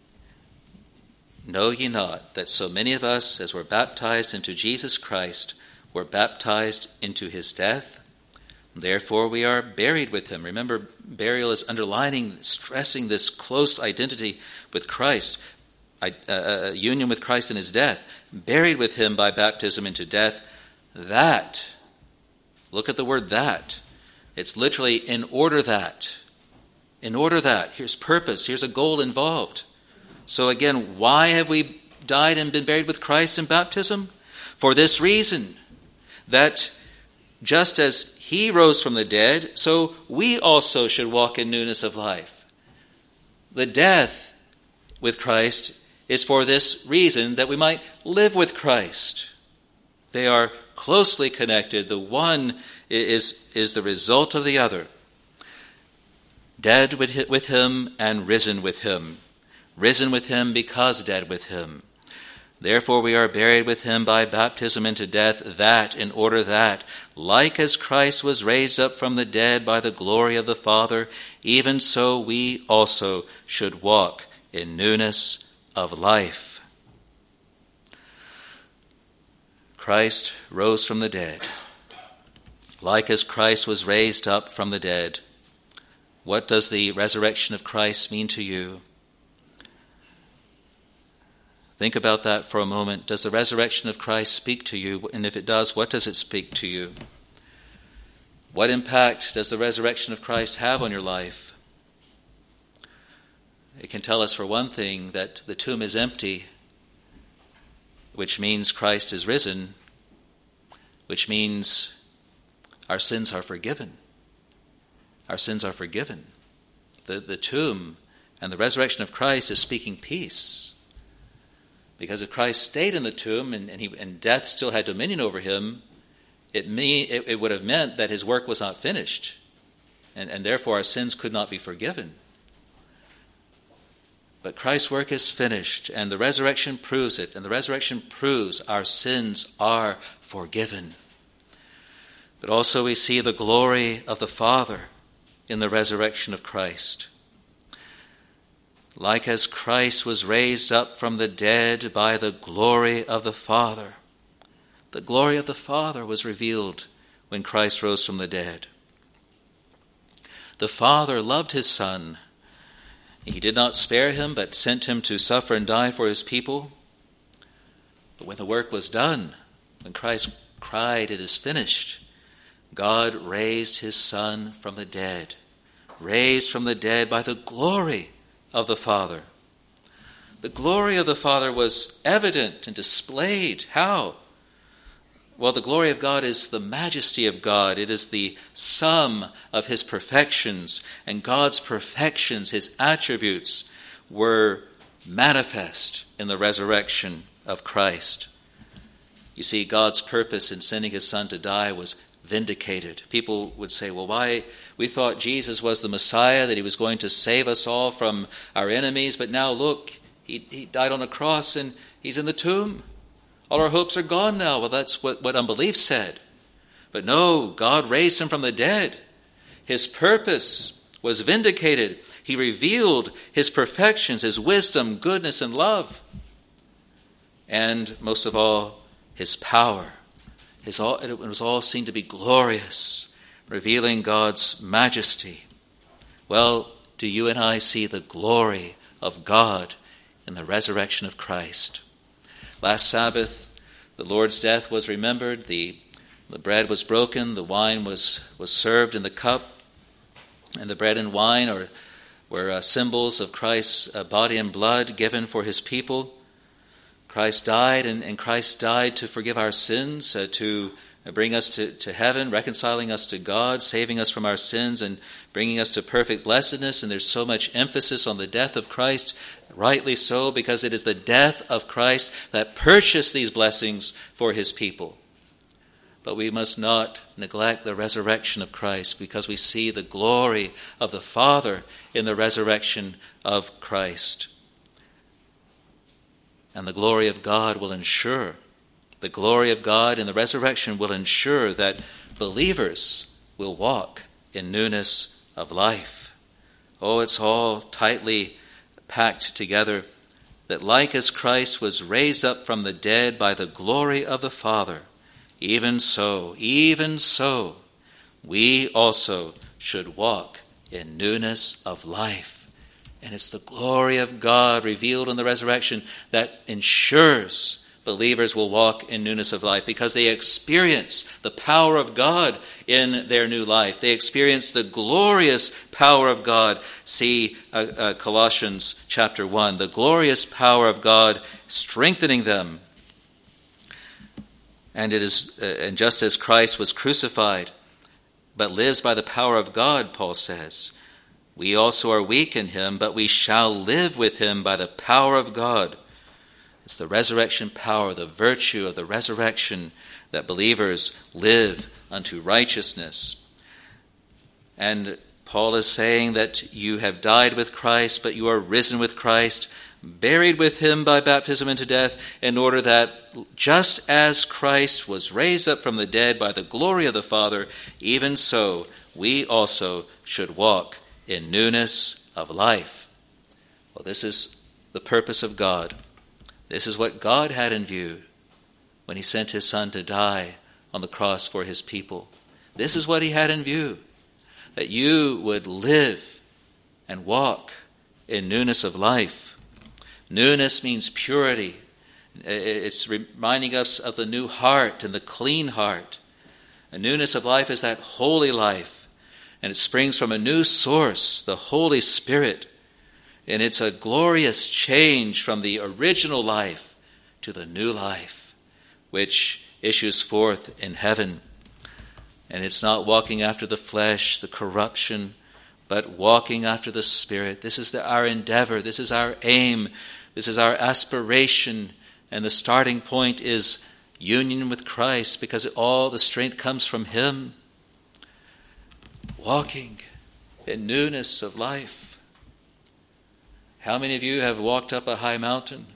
know ye not that so many of us as were baptized into Jesus Christ were baptized into his death? Therefore we are buried with him. Remember, burial is underlining, stressing this close identity with Christ, a, a, a union with Christ in his death. Buried with him by baptism into death, that, look at the word that. It's literally in order that. In order that. Here's purpose. Here's a goal involved. So again, why have we died and been buried with Christ in baptism? For this reason, that just as he rose from the dead, so we also should walk in newness of life. The death with Christ is for this reason, that we might live with Christ. They are closely connected. The one is, is the result of the other. Dead with him and risen with him. Risen with him because dead with him. Therefore we are buried with him by baptism into death, that in order that, like as Christ was raised up from the dead by the glory of the Father, even so we also should walk in newness of life. Christ rose from the dead. Like as Christ was raised up from the dead. What does the resurrection of Christ mean to you? Think about that for a moment. Does the resurrection of Christ speak to you? And if it does, what does it speak to you? What impact does the resurrection of Christ have on your life? It can tell us, for one thing, that the tomb is empty, which means Christ is risen, which means our sins are forgiven. Our sins are forgiven. The, the tomb and the resurrection of Christ is speaking peace. Because if Christ stayed in the tomb and, and, he, and death still had dominion over him, it, mean, it, it would have meant that his work was not finished. And, and therefore our sins could not be forgiven. But Christ's work is finished, and the resurrection proves it. And the resurrection proves our sins are forgiven. But also we see the glory of the Father in the resurrection of Christ. Like as Christ was raised up from the dead by the glory of the Father. The glory of the Father was revealed when Christ rose from the dead. The Father loved his Son. He did not spare him, but sent him to suffer and die for his people. But when the work was done, when Christ cried, "It is finished," God raised his Son from the dead, raised from the dead by the glory of the Father. The glory of the Father was evident and displayed. How? Well, the glory of God is the majesty of God. It is the sum of his perfections, and God's perfections, his attributes, were manifest in the resurrection of Christ. You see, God's purpose in sending his Son to die was vindicated. People would say, well, why? We thought Jesus was the Messiah, that he was going to save us all from our enemies, but now look, he, he died on a cross and he's in the tomb. All our hopes are gone now. Well, that's what, what unbelief said. But no, God raised him from the dead. His purpose was vindicated. He revealed his perfections, his wisdom, goodness, and love. And most of all, his power. His all, it was all seen to be glorious, revealing God's majesty. Well, do you and I see the glory of God in the resurrection of Christ? Last Sabbath, the Lord's death was remembered, the, the bread was broken, the wine was, was served in the cup, and the bread and wine are, were uh, symbols of Christ's uh, body and blood given for his people. Christ died, and, and Christ died to forgive our sins, uh, to bring us to, to heaven, reconciling us to God, saving us from our sins, and bringing us to perfect blessedness. And there's so much emphasis on the death of Christ, rightly so, because it is the death of Christ that purchased these blessings for his people. But we must not neglect the resurrection of Christ, because we see the glory of the Father in the resurrection of Christ. And the glory of God will ensure, the glory of God in the resurrection will ensure that believers will walk in newness of life. Oh, it's all tightly packed together, that like as Christ was raised up from the dead by the glory of the Father, even so, even so, we also should walk in newness of life. And it's the glory of God revealed in the resurrection that ensures believers will walk in newness of life, because they experience the power of God in their new life. They experience the glorious power of God. See uh, uh, Colossians chapter one, the glorious power of God strengthening them. And it is, uh, and just as Christ was crucified, but lives by the power of God, Paul says, we also are weak in him, but we shall live with him by the power of God. It's the resurrection power, the virtue of the resurrection, that believers live unto righteousness. And Paul is saying that you have died with Christ, but you are risen with Christ, buried with him by baptism into death, in order that just as Christ was raised up from the dead by the glory of the Father, even so we also should walk in newness of life. Well, this is the purpose of God. This is what God had in view when he sent his Son to die on the cross for his people. This is what he had in view, that you would live and walk in newness of life. Newness means purity. It's reminding us of the new heart and the clean heart. A newness of life is that holy life, and it springs from a new source, the Holy Spirit. And it's a glorious change from the original life to the new life, which issues forth in heaven. And it's not walking after the flesh, the corruption, but walking after the Spirit. This is the, our endeavor. This is our aim. This is our aspiration. And the starting point is union with Christ, because all the strength comes from him. Walking in newness of life. How many of you have walked up a high mountain?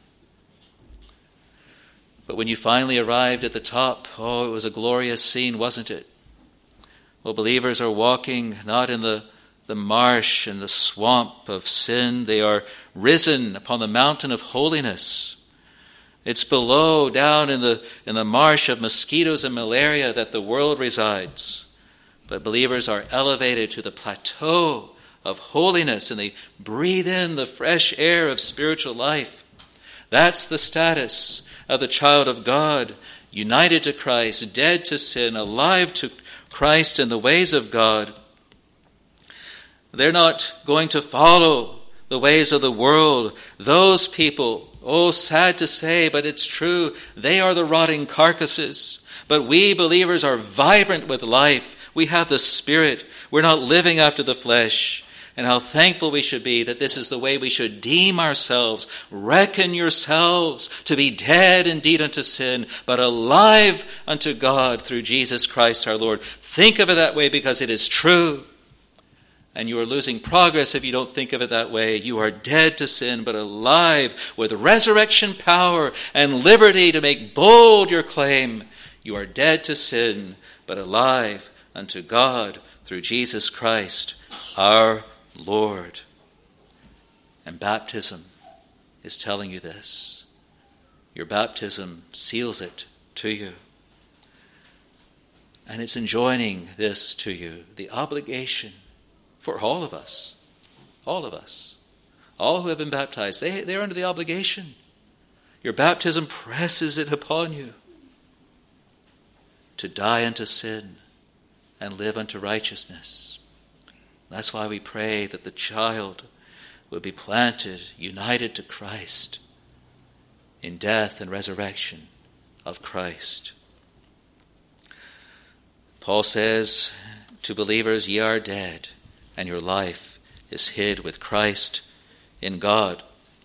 But when you finally arrived at the top, oh, it was a glorious scene, wasn't it? Well, believers are walking not in the, the marsh and the swamp of sin. They are risen upon the mountain of holiness. It's below, down in the, in the marsh of mosquitoes and malaria, that the world resides. But believers are elevated to the plateau of holiness, and they breathe in the fresh air of spiritual life. That's the status of the child of God, united to Christ, dead to sin, alive to Christ in the ways of God. They're not going to follow the ways of the world. Those people, oh, sad to say, but it's true, they are the rotting carcasses. But we believers are vibrant with life. We have the Spirit. We're not living after the flesh. And how thankful we should be that this is the way we should deem ourselves. Reckon yourselves to be dead indeed unto sin, but alive unto God through Jesus Christ our Lord. Think of it that way, because it is true. And you are losing progress if you don't think of it that way. You are dead to sin, but alive with resurrection power and liberty to make bold your claim. You are dead to sin, but alive unto God through Jesus Christ our Lord. And baptism is telling you this. Your baptism seals it to you. And it's enjoining this to you, the obligation for all of us, all of us, all who have been baptized, they, they're under the obligation. Your baptism presses it upon you to die unto sin and live unto righteousness. That's why we pray that the child will be planted, united to Christ in death and resurrection of Christ. Paul says to believers, ye are dead, and your life is hid with Christ in God.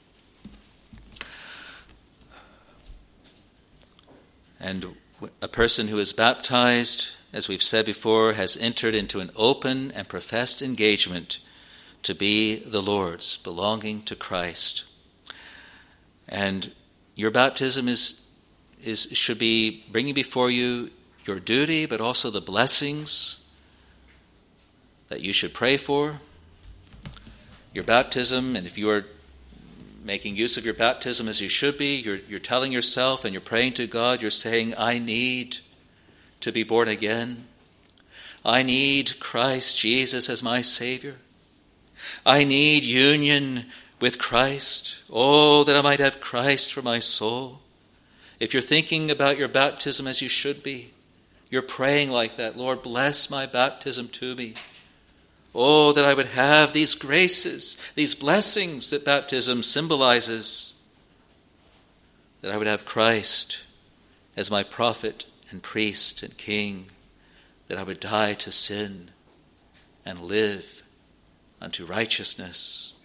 And a person who is baptized, as we've said before, has entered into an open and professed engagement to be the Lord's, belonging to Christ. And your baptism is, is should be bringing before you your duty, but also the blessings that you should pray for. Your baptism, and if you are making use of your baptism as you should be, you're, you're telling yourself and you're praying to God, you're saying, I need to be born again. I need Christ Jesus as my Savior. I need union with Christ. Oh, that I might have Christ for my soul. If you're thinking about your baptism as you should be, you're praying like that. Lord, bless my baptism to me. Oh, that I would have these graces, these blessings that baptism symbolizes. That I would have Christ as my prophet and priest and king. That I would die to sin and live unto righteousness.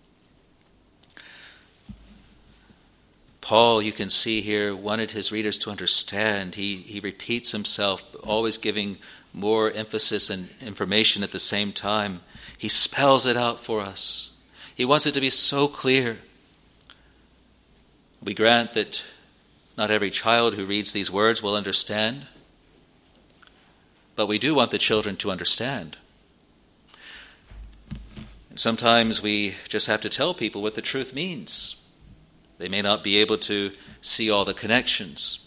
Paul, you can see here, wanted his readers to understand. He, he repeats himself, always giving more emphasis and information at the same time. He spells it out for us. He wants it to be so clear. We grant that not every child who reads these words will understand, but we do want the children to understand. And sometimes we just have to tell people what the truth means. They may not be able to see all the connections.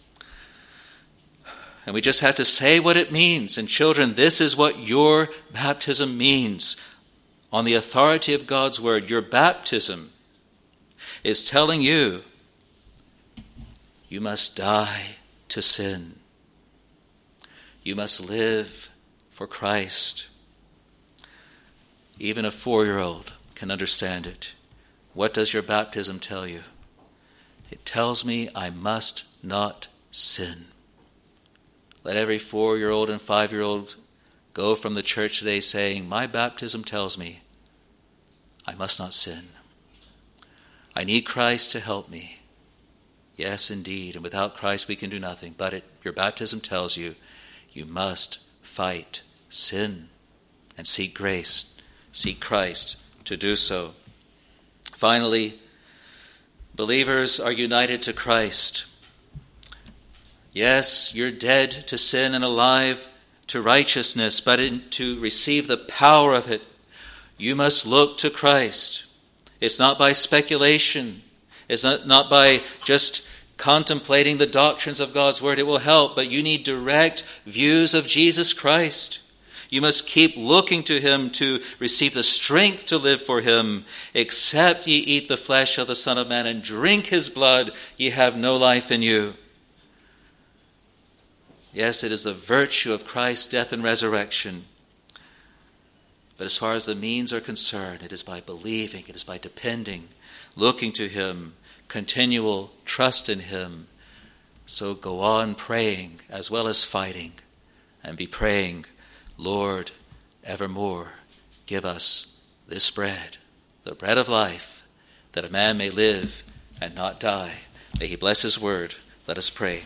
And we just have to say what it means. And children, this is what your baptism means. On the authority of God's word, your baptism is telling you, you must die to sin. You must live for Christ. Even a four-year-old can understand it. What does your baptism tell you? It tells me I must not sin. Let every four-year-old and five-year-old go from the church today saying, my baptism tells me I must not sin. I need Christ to help me. Yes, indeed, and without Christ we can do nothing. But it, your baptism tells you, you must fight sin and seek grace, seek Christ to do so. Finally, believers are united to Christ. Yes, you're dead to sin and alive to righteousness, but in, to receive the power of it, you must look to Christ. It's not by speculation. It's not, not by just contemplating the doctrines of God's word. It will help, but you need direct views of Jesus Christ. You must keep looking to him to receive the strength to live for him. Except ye eat the flesh of the Son of Man and drink his blood, ye have no life in you. Yes, it is the virtue of Christ's death and resurrection. But as far as the means are concerned, it is by believing, it is by depending, looking to him, continual trust in him. So go on praying as well as fighting, and be praying, Lord, evermore give us this bread, the bread of life, that a man may live and not die. May he bless his word. Let us pray.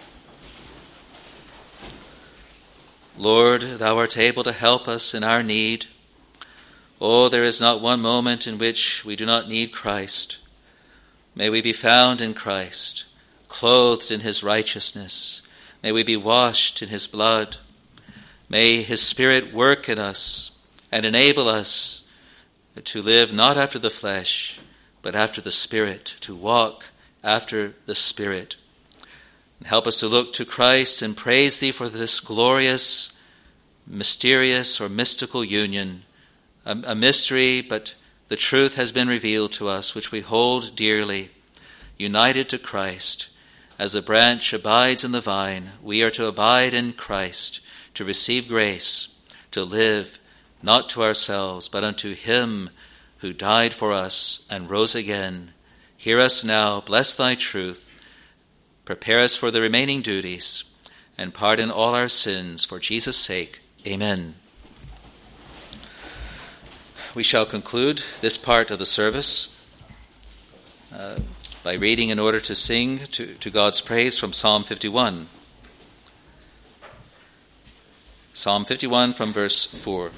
Lord, thou art able to help us in our need. Oh, there is not one moment in which we do not need Christ. May we be found in Christ, clothed in his righteousness. May we be washed in his blood. May his Spirit work in us and enable us to live not after the flesh, but after the Spirit, to walk after the Spirit. And help us to look to Christ and praise thee for this glorious, mysterious, or mystical union, a, a mystery, but the truth has been revealed to us, which we hold dearly. United to Christ, as the branch abides in the vine, we are to abide in Christ, to receive grace, to live not to ourselves, but unto him who died for us and rose again. Hear us now, bless thy truth, prepare us for the remaining duties, and pardon all our sins for Jesus' sake. Amen. We shall conclude this part of the service uh, by reading in order to sing to, to God's praise from Psalm fifty-one. Psalm fifty-one from verse four.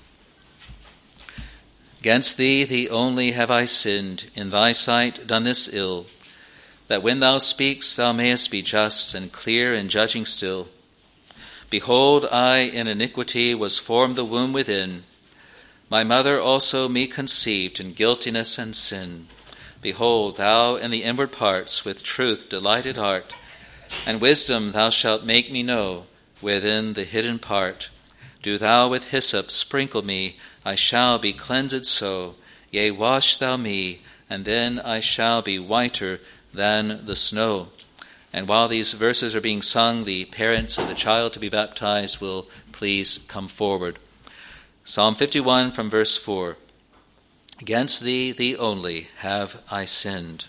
Against thee, thee only have I sinned, in thy sight done this ill, that when thou speakst thou mayest be just and clear in judging still. Behold, I in iniquity was formed the womb within. My mother also me conceived in guiltiness and sin. Behold, thou in the inward parts with truth delighted art, and wisdom thou shalt make me know within the hidden part. Do thou with hyssop sprinkle me, I shall be cleansed so. Yea, wash thou me, and then I shall be whiter than the snow. And while these verses are being sung, the parents of the child to be baptized will please come forward. Psalm fifty-one from verse four. Against thee, thee only, have I sinned.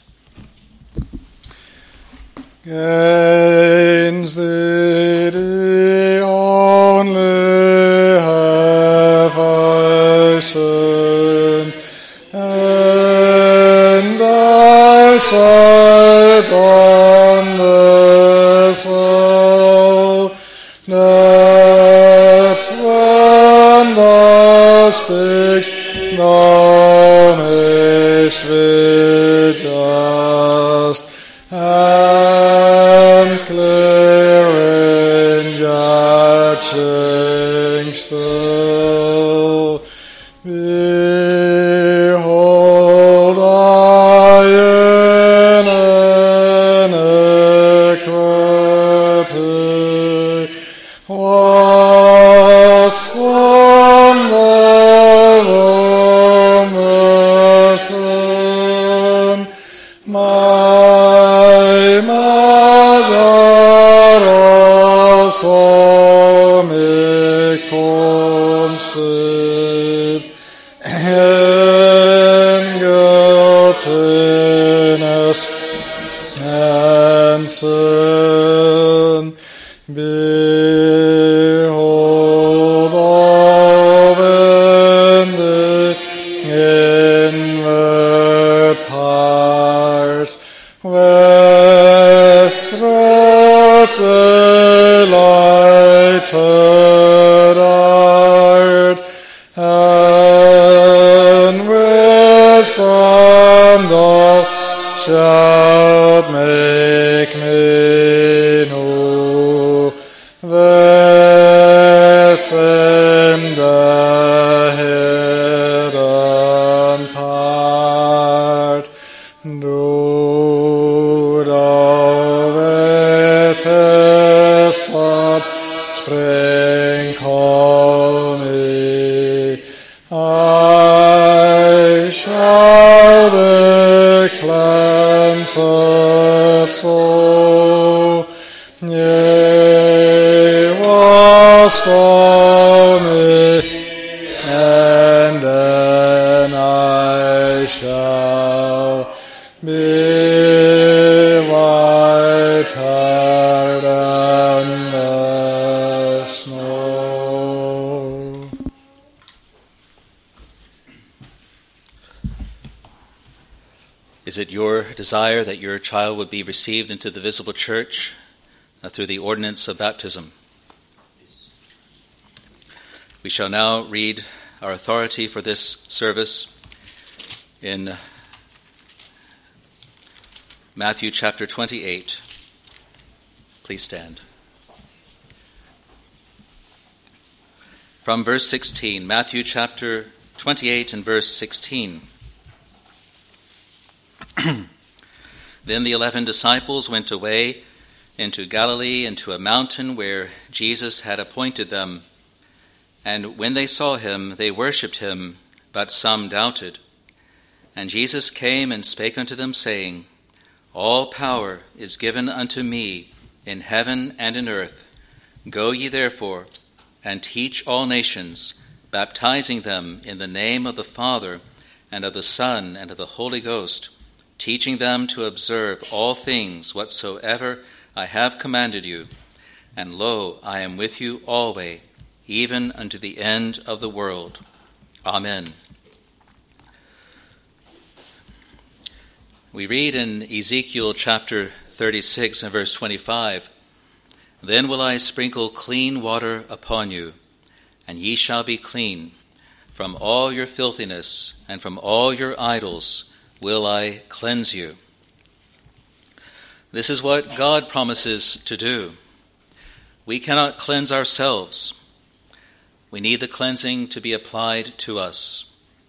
Against thee, thee only, have I sinned, and I said on this earth, that when thou speakst, thou mayst be just and clear in judging still. Behold, I in iniquity was from the womb within. My mother also me conceived in guiltiness and sin. Behold, of in the inward parts, with truth delighted art, and wisdom thou shalt make me know. Within the hidden part, do thou with hyssop sprinkle me, I shall be cleansed so. Yea, wash thou me, and then I shall be whiter than the snow. Is it your desire that your child would be received into the visible church uh, through the ordinance of baptism? We shall now read our authority for this service in Matthew chapter twenty-eight. Please stand. From verse sixteen, Matthew chapter twenty-eight and verse sixteen. Then the eleven disciples went away into Galilee, into a mountain where Jesus had appointed them. And when they saw him, they worshipped him, but some doubted. And Jesus came and spake unto them, saying, All power is given unto me in heaven and in earth. Go ye therefore, and teach all nations, baptizing them in the name of the Father, and of the Son, and of the Holy Ghost, teaching them to observe all things whatsoever I have commanded you. And lo, I am with you always, even unto the end of the world. Amen. We read in Ezekiel chapter thirty-six and verse twenty-five, Then will I sprinkle clean water upon you, and ye shall be clean. From all your filthiness and from all your idols will I cleanse you. This is what God promises to do. We cannot cleanse ourselves. We need the cleansing to be applied to us.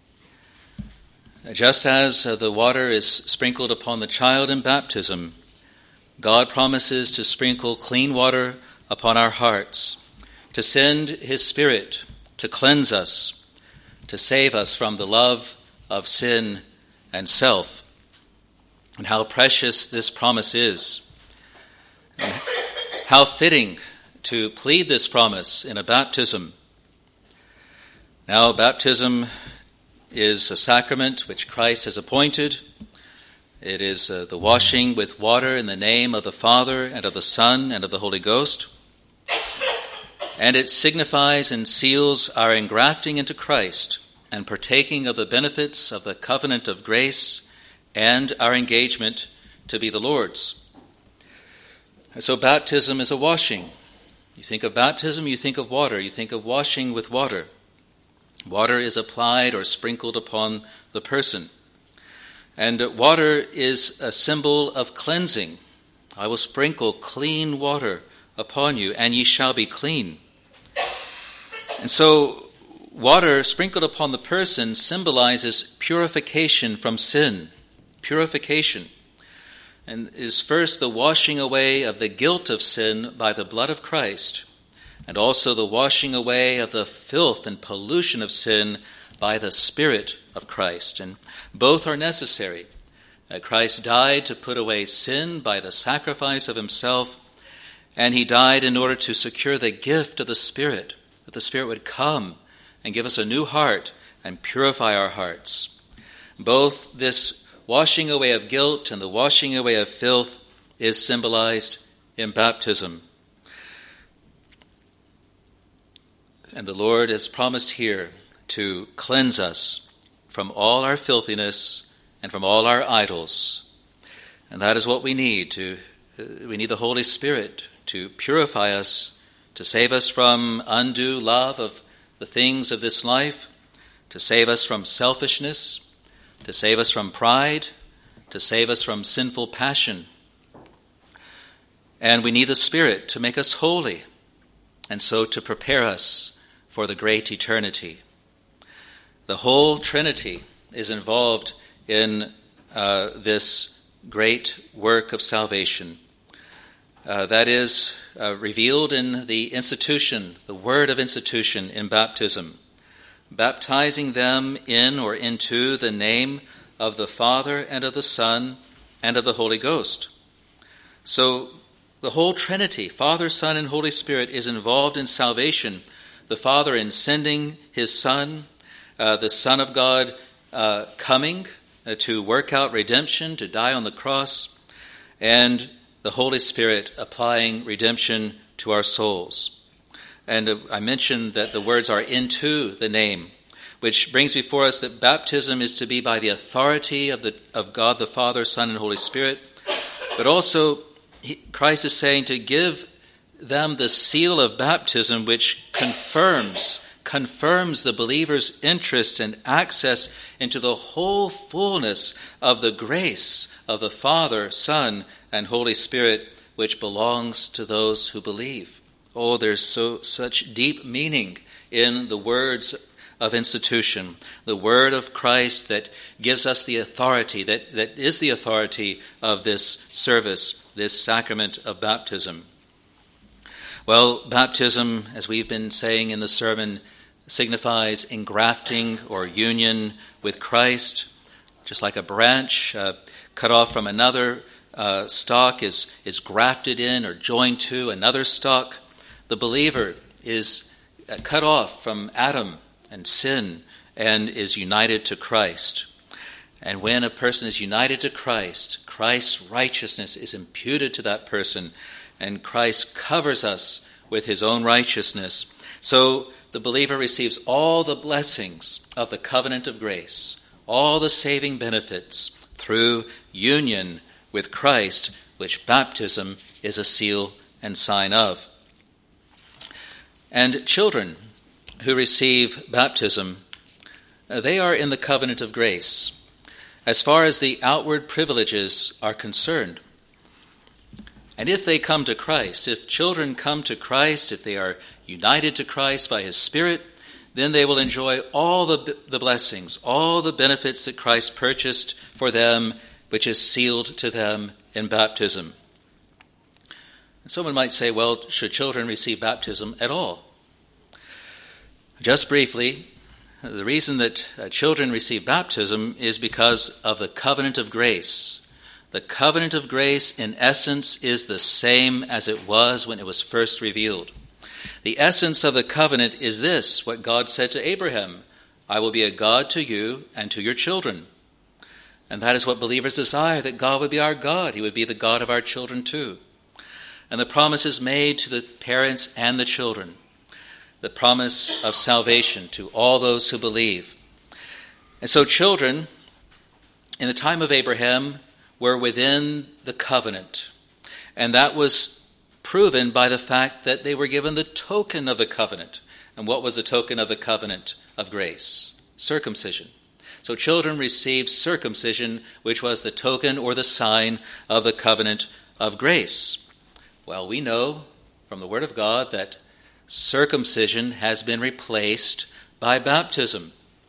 Just as the water is sprinkled upon the child in baptism, God promises to sprinkle clean water upon our hearts, to send his Spirit to cleanse us, to save us from the love of sin and self. And how precious this promise is. And how fitting to plead this promise in a baptism. Now, baptism is a sacrament which Christ has appointed. It is uh, the washing with water in the name of the Father and of the Son and of the Holy Ghost. And it signifies and seals our engrafting into Christ and partaking of the benefits of the covenant of grace and our engagement to be the Lord's. So baptism is a washing. You think of baptism, you think of water. You think of washing with water. Water is applied or sprinkled upon the person. And water is a symbol of cleansing. I will sprinkle clean water upon you, and ye shall be clean. And so water sprinkled upon the person symbolizes purification from sin. Purification. And is first the washing away of the guilt of sin by the blood of Christ, and also the washing away of the filth and pollution of sin by the Spirit of Christ. And both are necessary. Uh, Christ died to put away sin by the sacrifice of himself, and he died in order to secure the gift of the Spirit, that the Spirit would come and give us a new heart and purify our hearts. Both this washing away of guilt and the washing away of filth is symbolized in baptism. And the Lord has promised here to cleanse us from all our filthiness and from all our idols. And that is what we need. To uh, we need the Holy Spirit to purify us, to save us from undue love of the things of this life, to save us from selfishness, to save us from pride, to save us from sinful passion. And we need the Spirit to make us holy, and so to prepare us for the great eternity. The whole Trinity is involved in uh, this great work of salvation. Uh, that is uh, revealed in the institution, the word of institution in baptism, baptizing them in or into the name of the Father and of the Son and of the Holy Ghost. So the whole Trinity, Father, Son, and Holy Spirit, is involved in salvation. The Father in sending his Son, uh, the Son of God uh, coming uh, to work out redemption, to die on the cross, and the Holy Spirit applying redemption to our souls. And uh, I mentioned that the words are into the name, which brings before us that baptism is to be by the authority of the of God the Father, Son, and Holy Spirit. But also, he, Christ is saying to give them the seal of baptism, which confirms, confirms the believer's interest and access into the whole fullness of the grace of the Father, Son, and Holy Spirit, which belongs to those who believe. Oh, there's so such deep meaning in the words of institution, the word of Christ that gives us the authority, that, that is the authority of this service, this sacrament of baptism. Well, baptism, as we've been saying in the sermon, signifies engrafting or union with Christ, just like a branch uh, cut off from another uh, stalk is, is grafted in or joined to another stalk. The believer is cut off from Adam and sin and is united to Christ. And when a person is united to Christ, Christ's righteousness is imputed to that person, and Christ covers us with his own righteousness. So the believer receives all the blessings of the covenant of grace, all the saving benefits through union with Christ, which baptism is a seal and sign of. And children who receive baptism, they are in the covenant of grace as far as the outward privileges are concerned. And if they come to Christ, if children come to Christ, if they are united to Christ by his Spirit, then they will enjoy all the, the blessings, all the benefits that Christ purchased for them, which is sealed to them in baptism. And someone might say, well, should children receive baptism at all? Just briefly, the reason that uh, children receive baptism is because of the covenant of grace. The covenant of grace, in essence, is the same as it was when it was first revealed. The essence of the covenant is this, what God said to Abraham, I will be a God to you and to your children. And that is what believers desire, that God would be our God. He would be the God of our children too. And the promise is made to the parents and the children. The promise of salvation to all those who believe. And so children, in the time of Abraham, were within the covenant. And that was proven by the fact that they were given the token of the covenant. And what was the token of the covenant of grace? Circumcision. So children received circumcision, which was the token or the sign of the covenant of grace. Well, we know from the Word of God that circumcision has been replaced by baptism.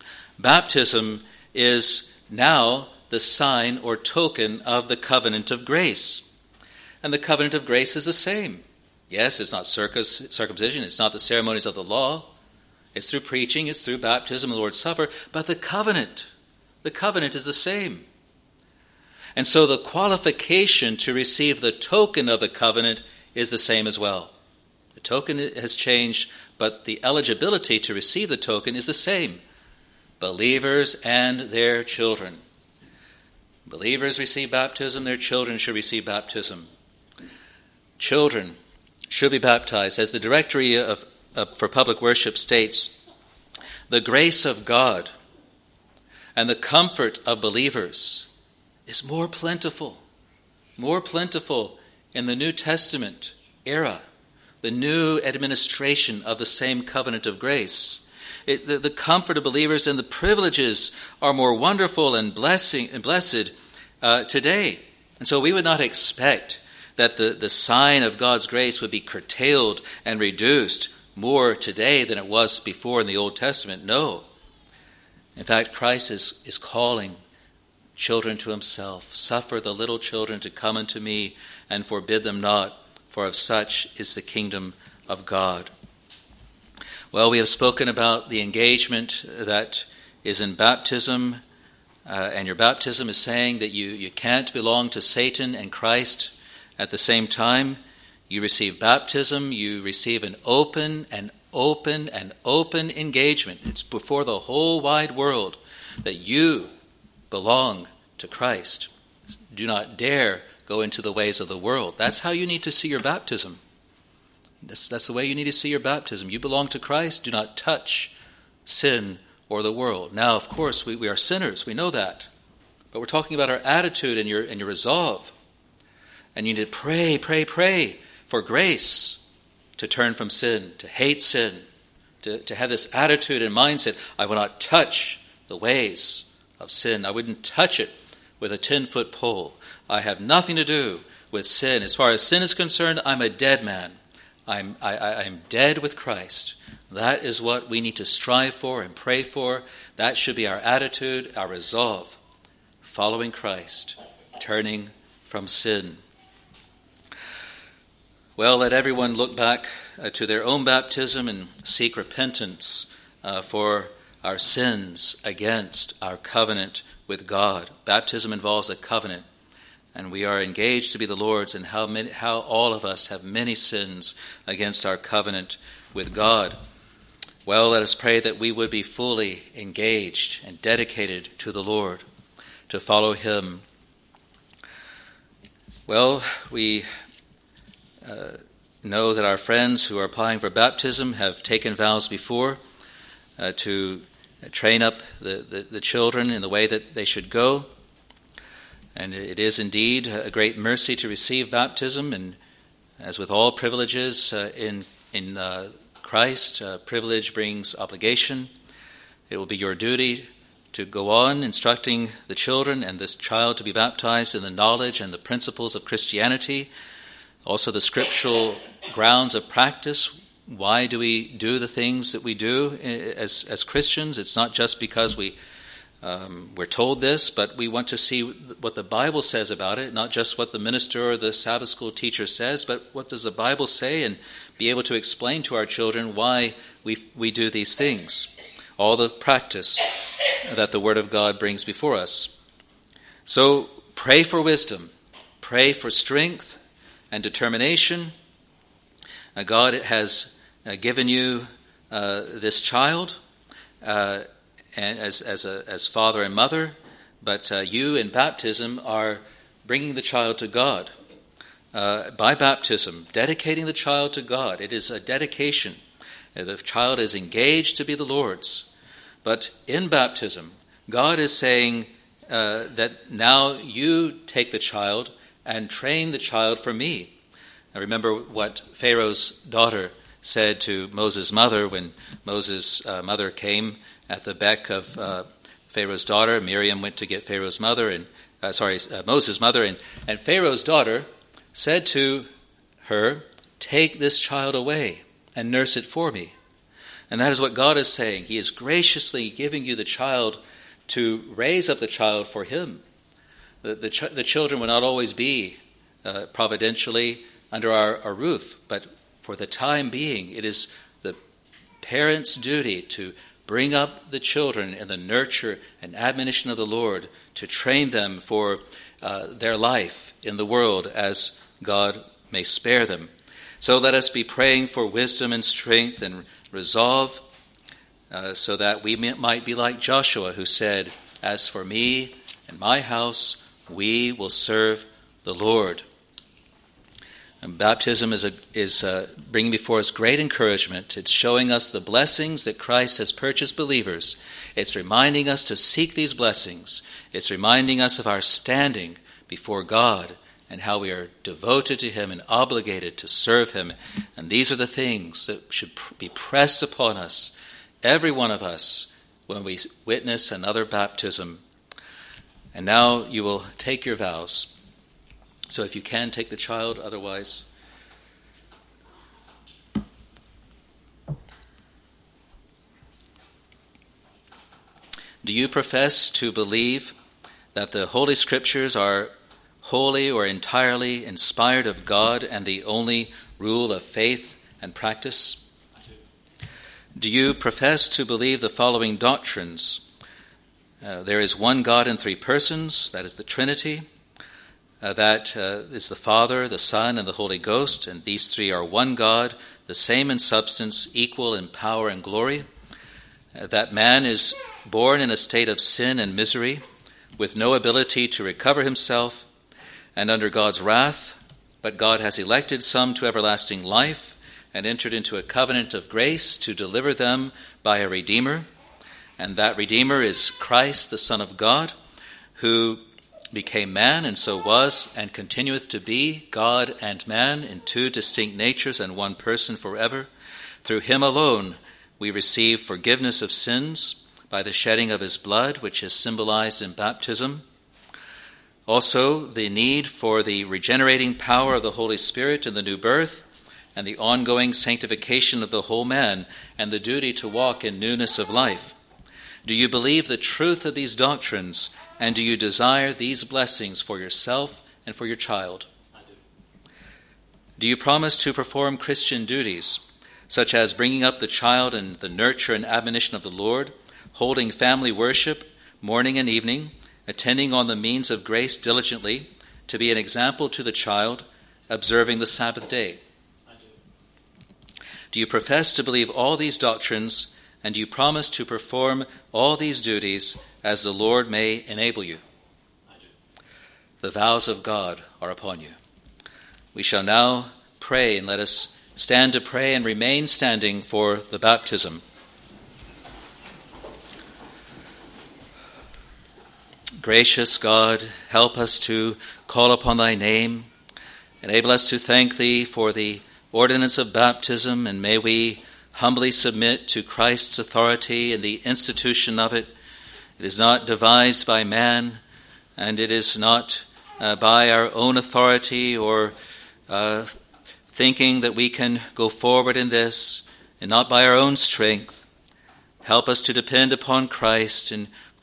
Baptism is now the sign or token of the covenant of grace. And the covenant of grace is the same. Yes, it's not circumcision, it's not the ceremonies of the law. It's through preaching, it's through baptism and the Lord's Supper, but the covenant, the covenant is the same. And so the qualification to receive the token of the covenant is the same as well. The token has changed, but the eligibility to receive the token is the same. Believers and their children. Believers receive baptism, their children should receive baptism. Children should be baptized. As the Directory of, of, for Public Worship states, the grace of God and the comfort of believers is more plentiful, more plentiful in the New Testament era, the new administration of the same covenant of grace. It, the, the comfort of believers and the privileges are more wonderful and blessing and blessed uh, today. And so we would not expect that the, the sign of God's grace would be curtailed and reduced more today than it was before in the Old Testament. No. In fact, Christ is, is calling children to himself. Suffer the little children to come unto me and forbid them not, for of such is the kingdom of God. Well, we have spoken about the engagement that is in baptism, uh, and your baptism is saying that you, you can't belong to Satan and Christ at the same time. You receive baptism, you receive an open and open and open engagement. It's before the whole wide world that you belong to Christ. Do not dare go into the ways of the world. That's how you need to see your baptism. That's, that's the way you need to see your baptism. You belong to Christ. Do not touch sin or the world. Now, of course, we, we are sinners. We know that. But we're talking about our attitude and your, and your resolve. And you need to pray, pray, pray for grace to turn from sin, to hate sin, to, to have this attitude and mindset. I will not touch the ways of sin. I wouldn't touch it with a ten-foot pole. I have nothing to do with sin. As far as sin is concerned, I'm a dead man. I'm, I, I, I'm dead with Christ. That is what we need to strive for and pray for. That should be our attitude, our resolve. Following Christ, turning from sin. Well, let everyone look back uh, to their own baptism and seek repentance uh, for our sins against our covenant with God. Baptism involves a covenant, and we are engaged to be the Lord's, and how many, how all of us have many sins against our covenant with God. Well, let us pray that we would be fully engaged and dedicated to the Lord, to follow him. Well, we Uh, know that our friends who are applying for baptism have taken vows before uh, to train up the, the, the children in the way that they should go. And it is indeed a great mercy to receive baptism. And as with all privileges uh, in, in uh, Christ, uh, privilege brings obligation. It will be your duty to go on instructing the children and this child to be baptized in the knowledge and the principles of Christianity. Also the scriptural grounds of practice. Why do we do the things that we do as, as Christians? It's not just because we Um, we're told this, but we want to see what the Bible says about it, not just what the minister or the Sabbath school teacher says, but what does the Bible say, and be able to explain to our children why we we do these things, all the practice that the Word of God brings before us. So pray for wisdom, pray for strength and determination. Uh, God has uh, given you uh, this child, uh, and as as a as father and mother, but uh, you in baptism are bringing the child to God. Uh, by baptism, dedicating the child to God. It is a dedication. Uh, the child is engaged to be the Lord's. But in baptism, God is saying uh, that now you take the child and train the child for me. I remember what Pharaoh's daughter said to Moses' mother when Moses' uh, mother came at the beck of uh, Pharaoh's daughter. Miriam went to get Pharaoh's mother, and uh, sorry, uh, Moses' mother, and, and Pharaoh's daughter said to her, "Take this child away and nurse it for me." And that is what God is saying. He is graciously giving you the child to raise up the child for him. The, the, ch- the children will not always be uh, providentially under our, our roof, but for the time being, it is the parent's duty to bring up the children in the nurture and admonition of the Lord, to train them for uh, their life in the world as God may spare them. So let us be praying for wisdom and strength and resolve, uh, so that we may, might be like Joshua, who said, "As for me and my house, we will serve the Lord." And baptism is a, is uh, bringing before us great encouragement. It's showing us the blessings that Christ has purchased believers. It's reminding us to seek these blessings. It's reminding us of our standing before God and how we are devoted to Him and obligated to serve Him. And these are the things that should be pressed upon us, every one of us, when we witness another baptism. And now you will take your vows. So if you can, take the child, otherwise. Do you profess to believe that the Holy Scriptures are wholly or entirely inspired of God and the only rule of faith and practice? Do you profess to believe the following doctrines? Uh, there is one God in three persons, that is the Trinity. Uh, that uh, is the Father, the Son, and the Holy Ghost, and these three are one God, the same in substance, equal in power and glory. Uh, that man is born in a state of sin and misery, with no ability to recover himself, and under God's wrath, but God has elected some to everlasting life, and entered into a covenant of grace to deliver them by a Redeemer. And that Redeemer is Christ, the Son of God, who became man, and so was and continueth to be God and man in two distinct natures and one person forever. Through him alone we receive forgiveness of sins by the shedding of his blood, which is symbolized in baptism. Also, the need for the regenerating power of the Holy Spirit in the new birth, and the ongoing sanctification of the whole man, and the duty to walk in newness of life. Do you believe the truth of these doctrines, and do you desire these blessings for yourself and for your child? I do. Do you promise to perform Christian duties, such as bringing up the child in the nurture and admonition of the Lord, holding family worship morning and evening, attending on the means of grace diligently, to be an example to the child, observing the Sabbath day? I do. Do you profess to believe all these doctrines, and do you promise to perform all these duties as the Lord may enable you? I do. The vows of God are upon you. We shall now pray, and let us stand to pray and remain standing for the baptism. Gracious God, help us to call upon thy name. Enable us to thank thee for the ordinance of baptism, and may we humbly submit to Christ's authority in the institution of it. It is not devised by man, and it is not uh, by our own authority or uh, thinking that we can go forward in this, and not by our own strength. Help us to depend upon Christ and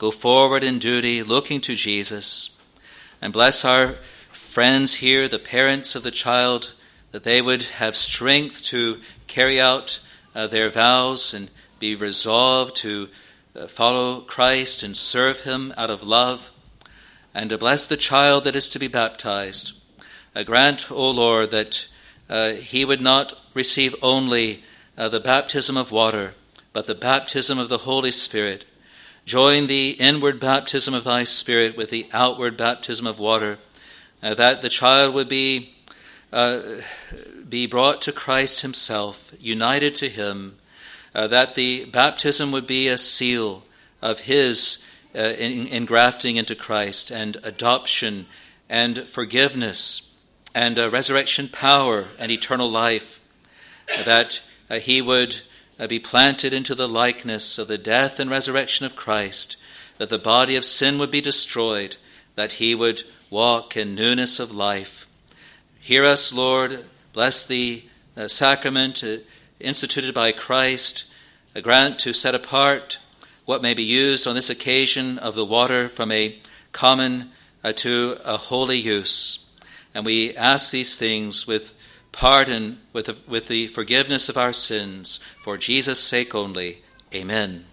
go forward in duty, looking to Jesus. And bless our friends here, the parents of the child, that they would have strength to carry out uh, their vows and be resolved to uh, follow Christ and serve him out of love. And to bless the child that is to be baptized. Uh, grant, O Lord, that uh, he would not receive only uh, the baptism of water, but the baptism of the Holy Spirit. Join the inward baptism of thy Spirit with the outward baptism of water, uh, that the child would be uh, be brought to Christ himself, united to him, uh, that the baptism would be a seal of his uh, in, engrafting into Christ, and adoption and forgiveness and uh, resurrection power and eternal life, uh, that uh, he would uh, be planted into the likeness of the death and resurrection of Christ, that the body of sin would be destroyed, that he would walk in newness of life. Hear us, Lord. Bless the uh, sacrament uh, instituted by Christ. Uh, grant to set apart what may be used on this occasion of the water from a common uh, to a holy use. And we ask these things with pardon, with the, with the forgiveness of our sins, for Jesus' sake only. Amen.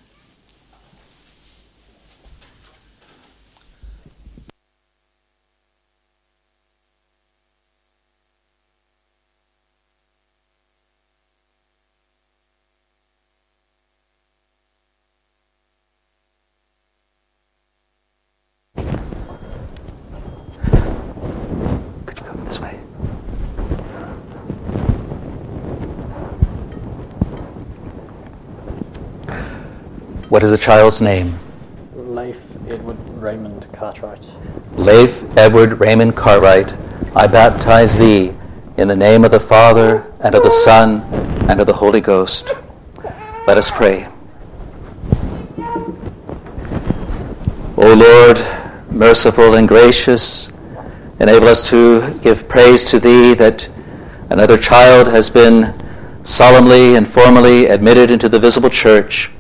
This way. What is the child's name? Leif Edward Raymond Cartwright. Leif Edward Raymond Cartwright, I baptize thee in the name of the Father, and of the Son, and of the Holy Ghost. Let us pray. O Lord, merciful and gracious, enable us to give praise to thee that another child has been solemnly and formally admitted into the visible church.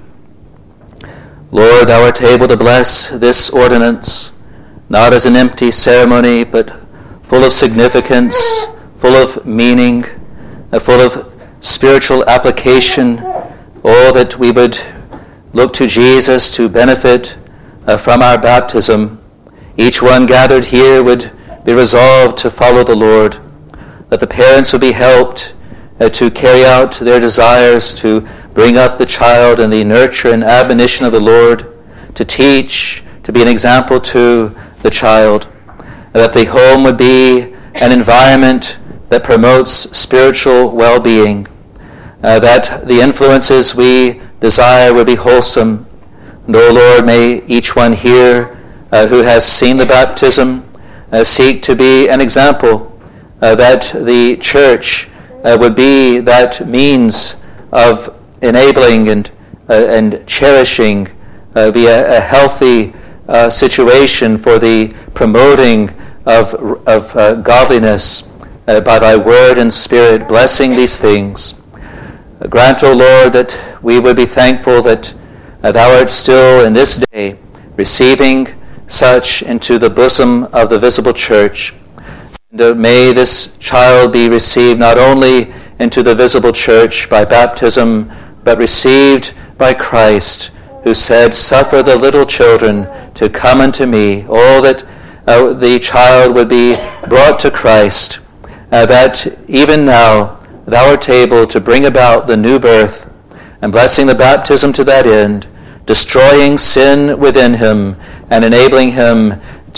Lord, thou art able to bless this ordinance, not as an empty ceremony, but full of significance, full of meaning, full of spiritual application. Oh, that we would look to Jesus to benefit uh, from our baptism. Each one gathered here would be resolved to follow the Lord, that the parents would be helped uh, to carry out their desires, to bring up the child in the nurture and admonition of the Lord, to teach, to be an example to the child, and that the home would be an environment that promotes spiritual well-being, uh, that the influences we desire would be wholesome. And, O Lord, may each one here uh, who has seen the baptism Uh, seek to be an example, uh, that the church uh, would be that means of enabling and uh, and cherishing, uh, be a, a healthy uh, situation for the promoting of of uh, godliness uh, by thy word and spirit, blessing these things. Uh, grant, O Lord, that we would be thankful that uh, thou art still in this day receiving such into the bosom of the visible church. And uh, may this child be received not only into the visible church by baptism, but received by Christ, who said, "Suffer the little children to come unto me." Oh, that uh, the child would be brought to Christ, uh, that even now thou art able to bring about the new birth, and blessing the baptism to that end, destroying sin within him, and enabling him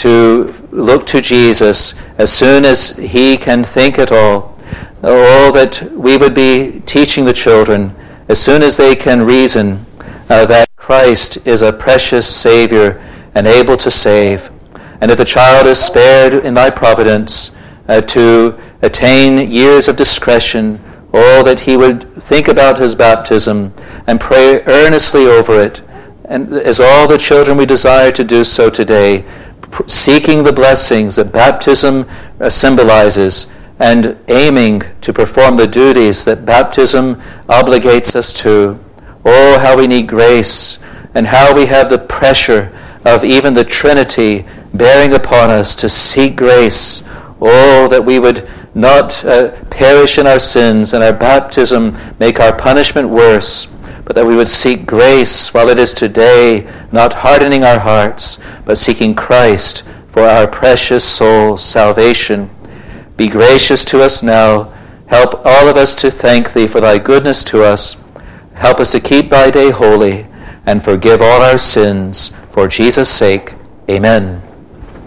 to look to Jesus as soon as he can think at all. Oh, that we would be teaching the children as soon as they can reason uh, that Christ is a precious Savior and able to save. And if the child is spared in thy providence uh, to attain years of discretion, oh, that he would think about his baptism and pray earnestly over it, and as all the children we desire to do so today, seeking the blessings that baptism symbolizes, and aiming to perform the duties that baptism obligates us to. Oh, how we need grace, and how we have the pressure of even the Trinity bearing upon us to seek grace. Oh, that we would not uh, perish in our sins and our baptism make our punishment worse, but that we would seek grace while it is today, not hardening our hearts, but seeking Christ for our precious soul's salvation. Be gracious to us now. Help all of us to thank thee for thy goodness to us. Help us to keep thy day holy and forgive all our sins. For Jesus' sake, amen.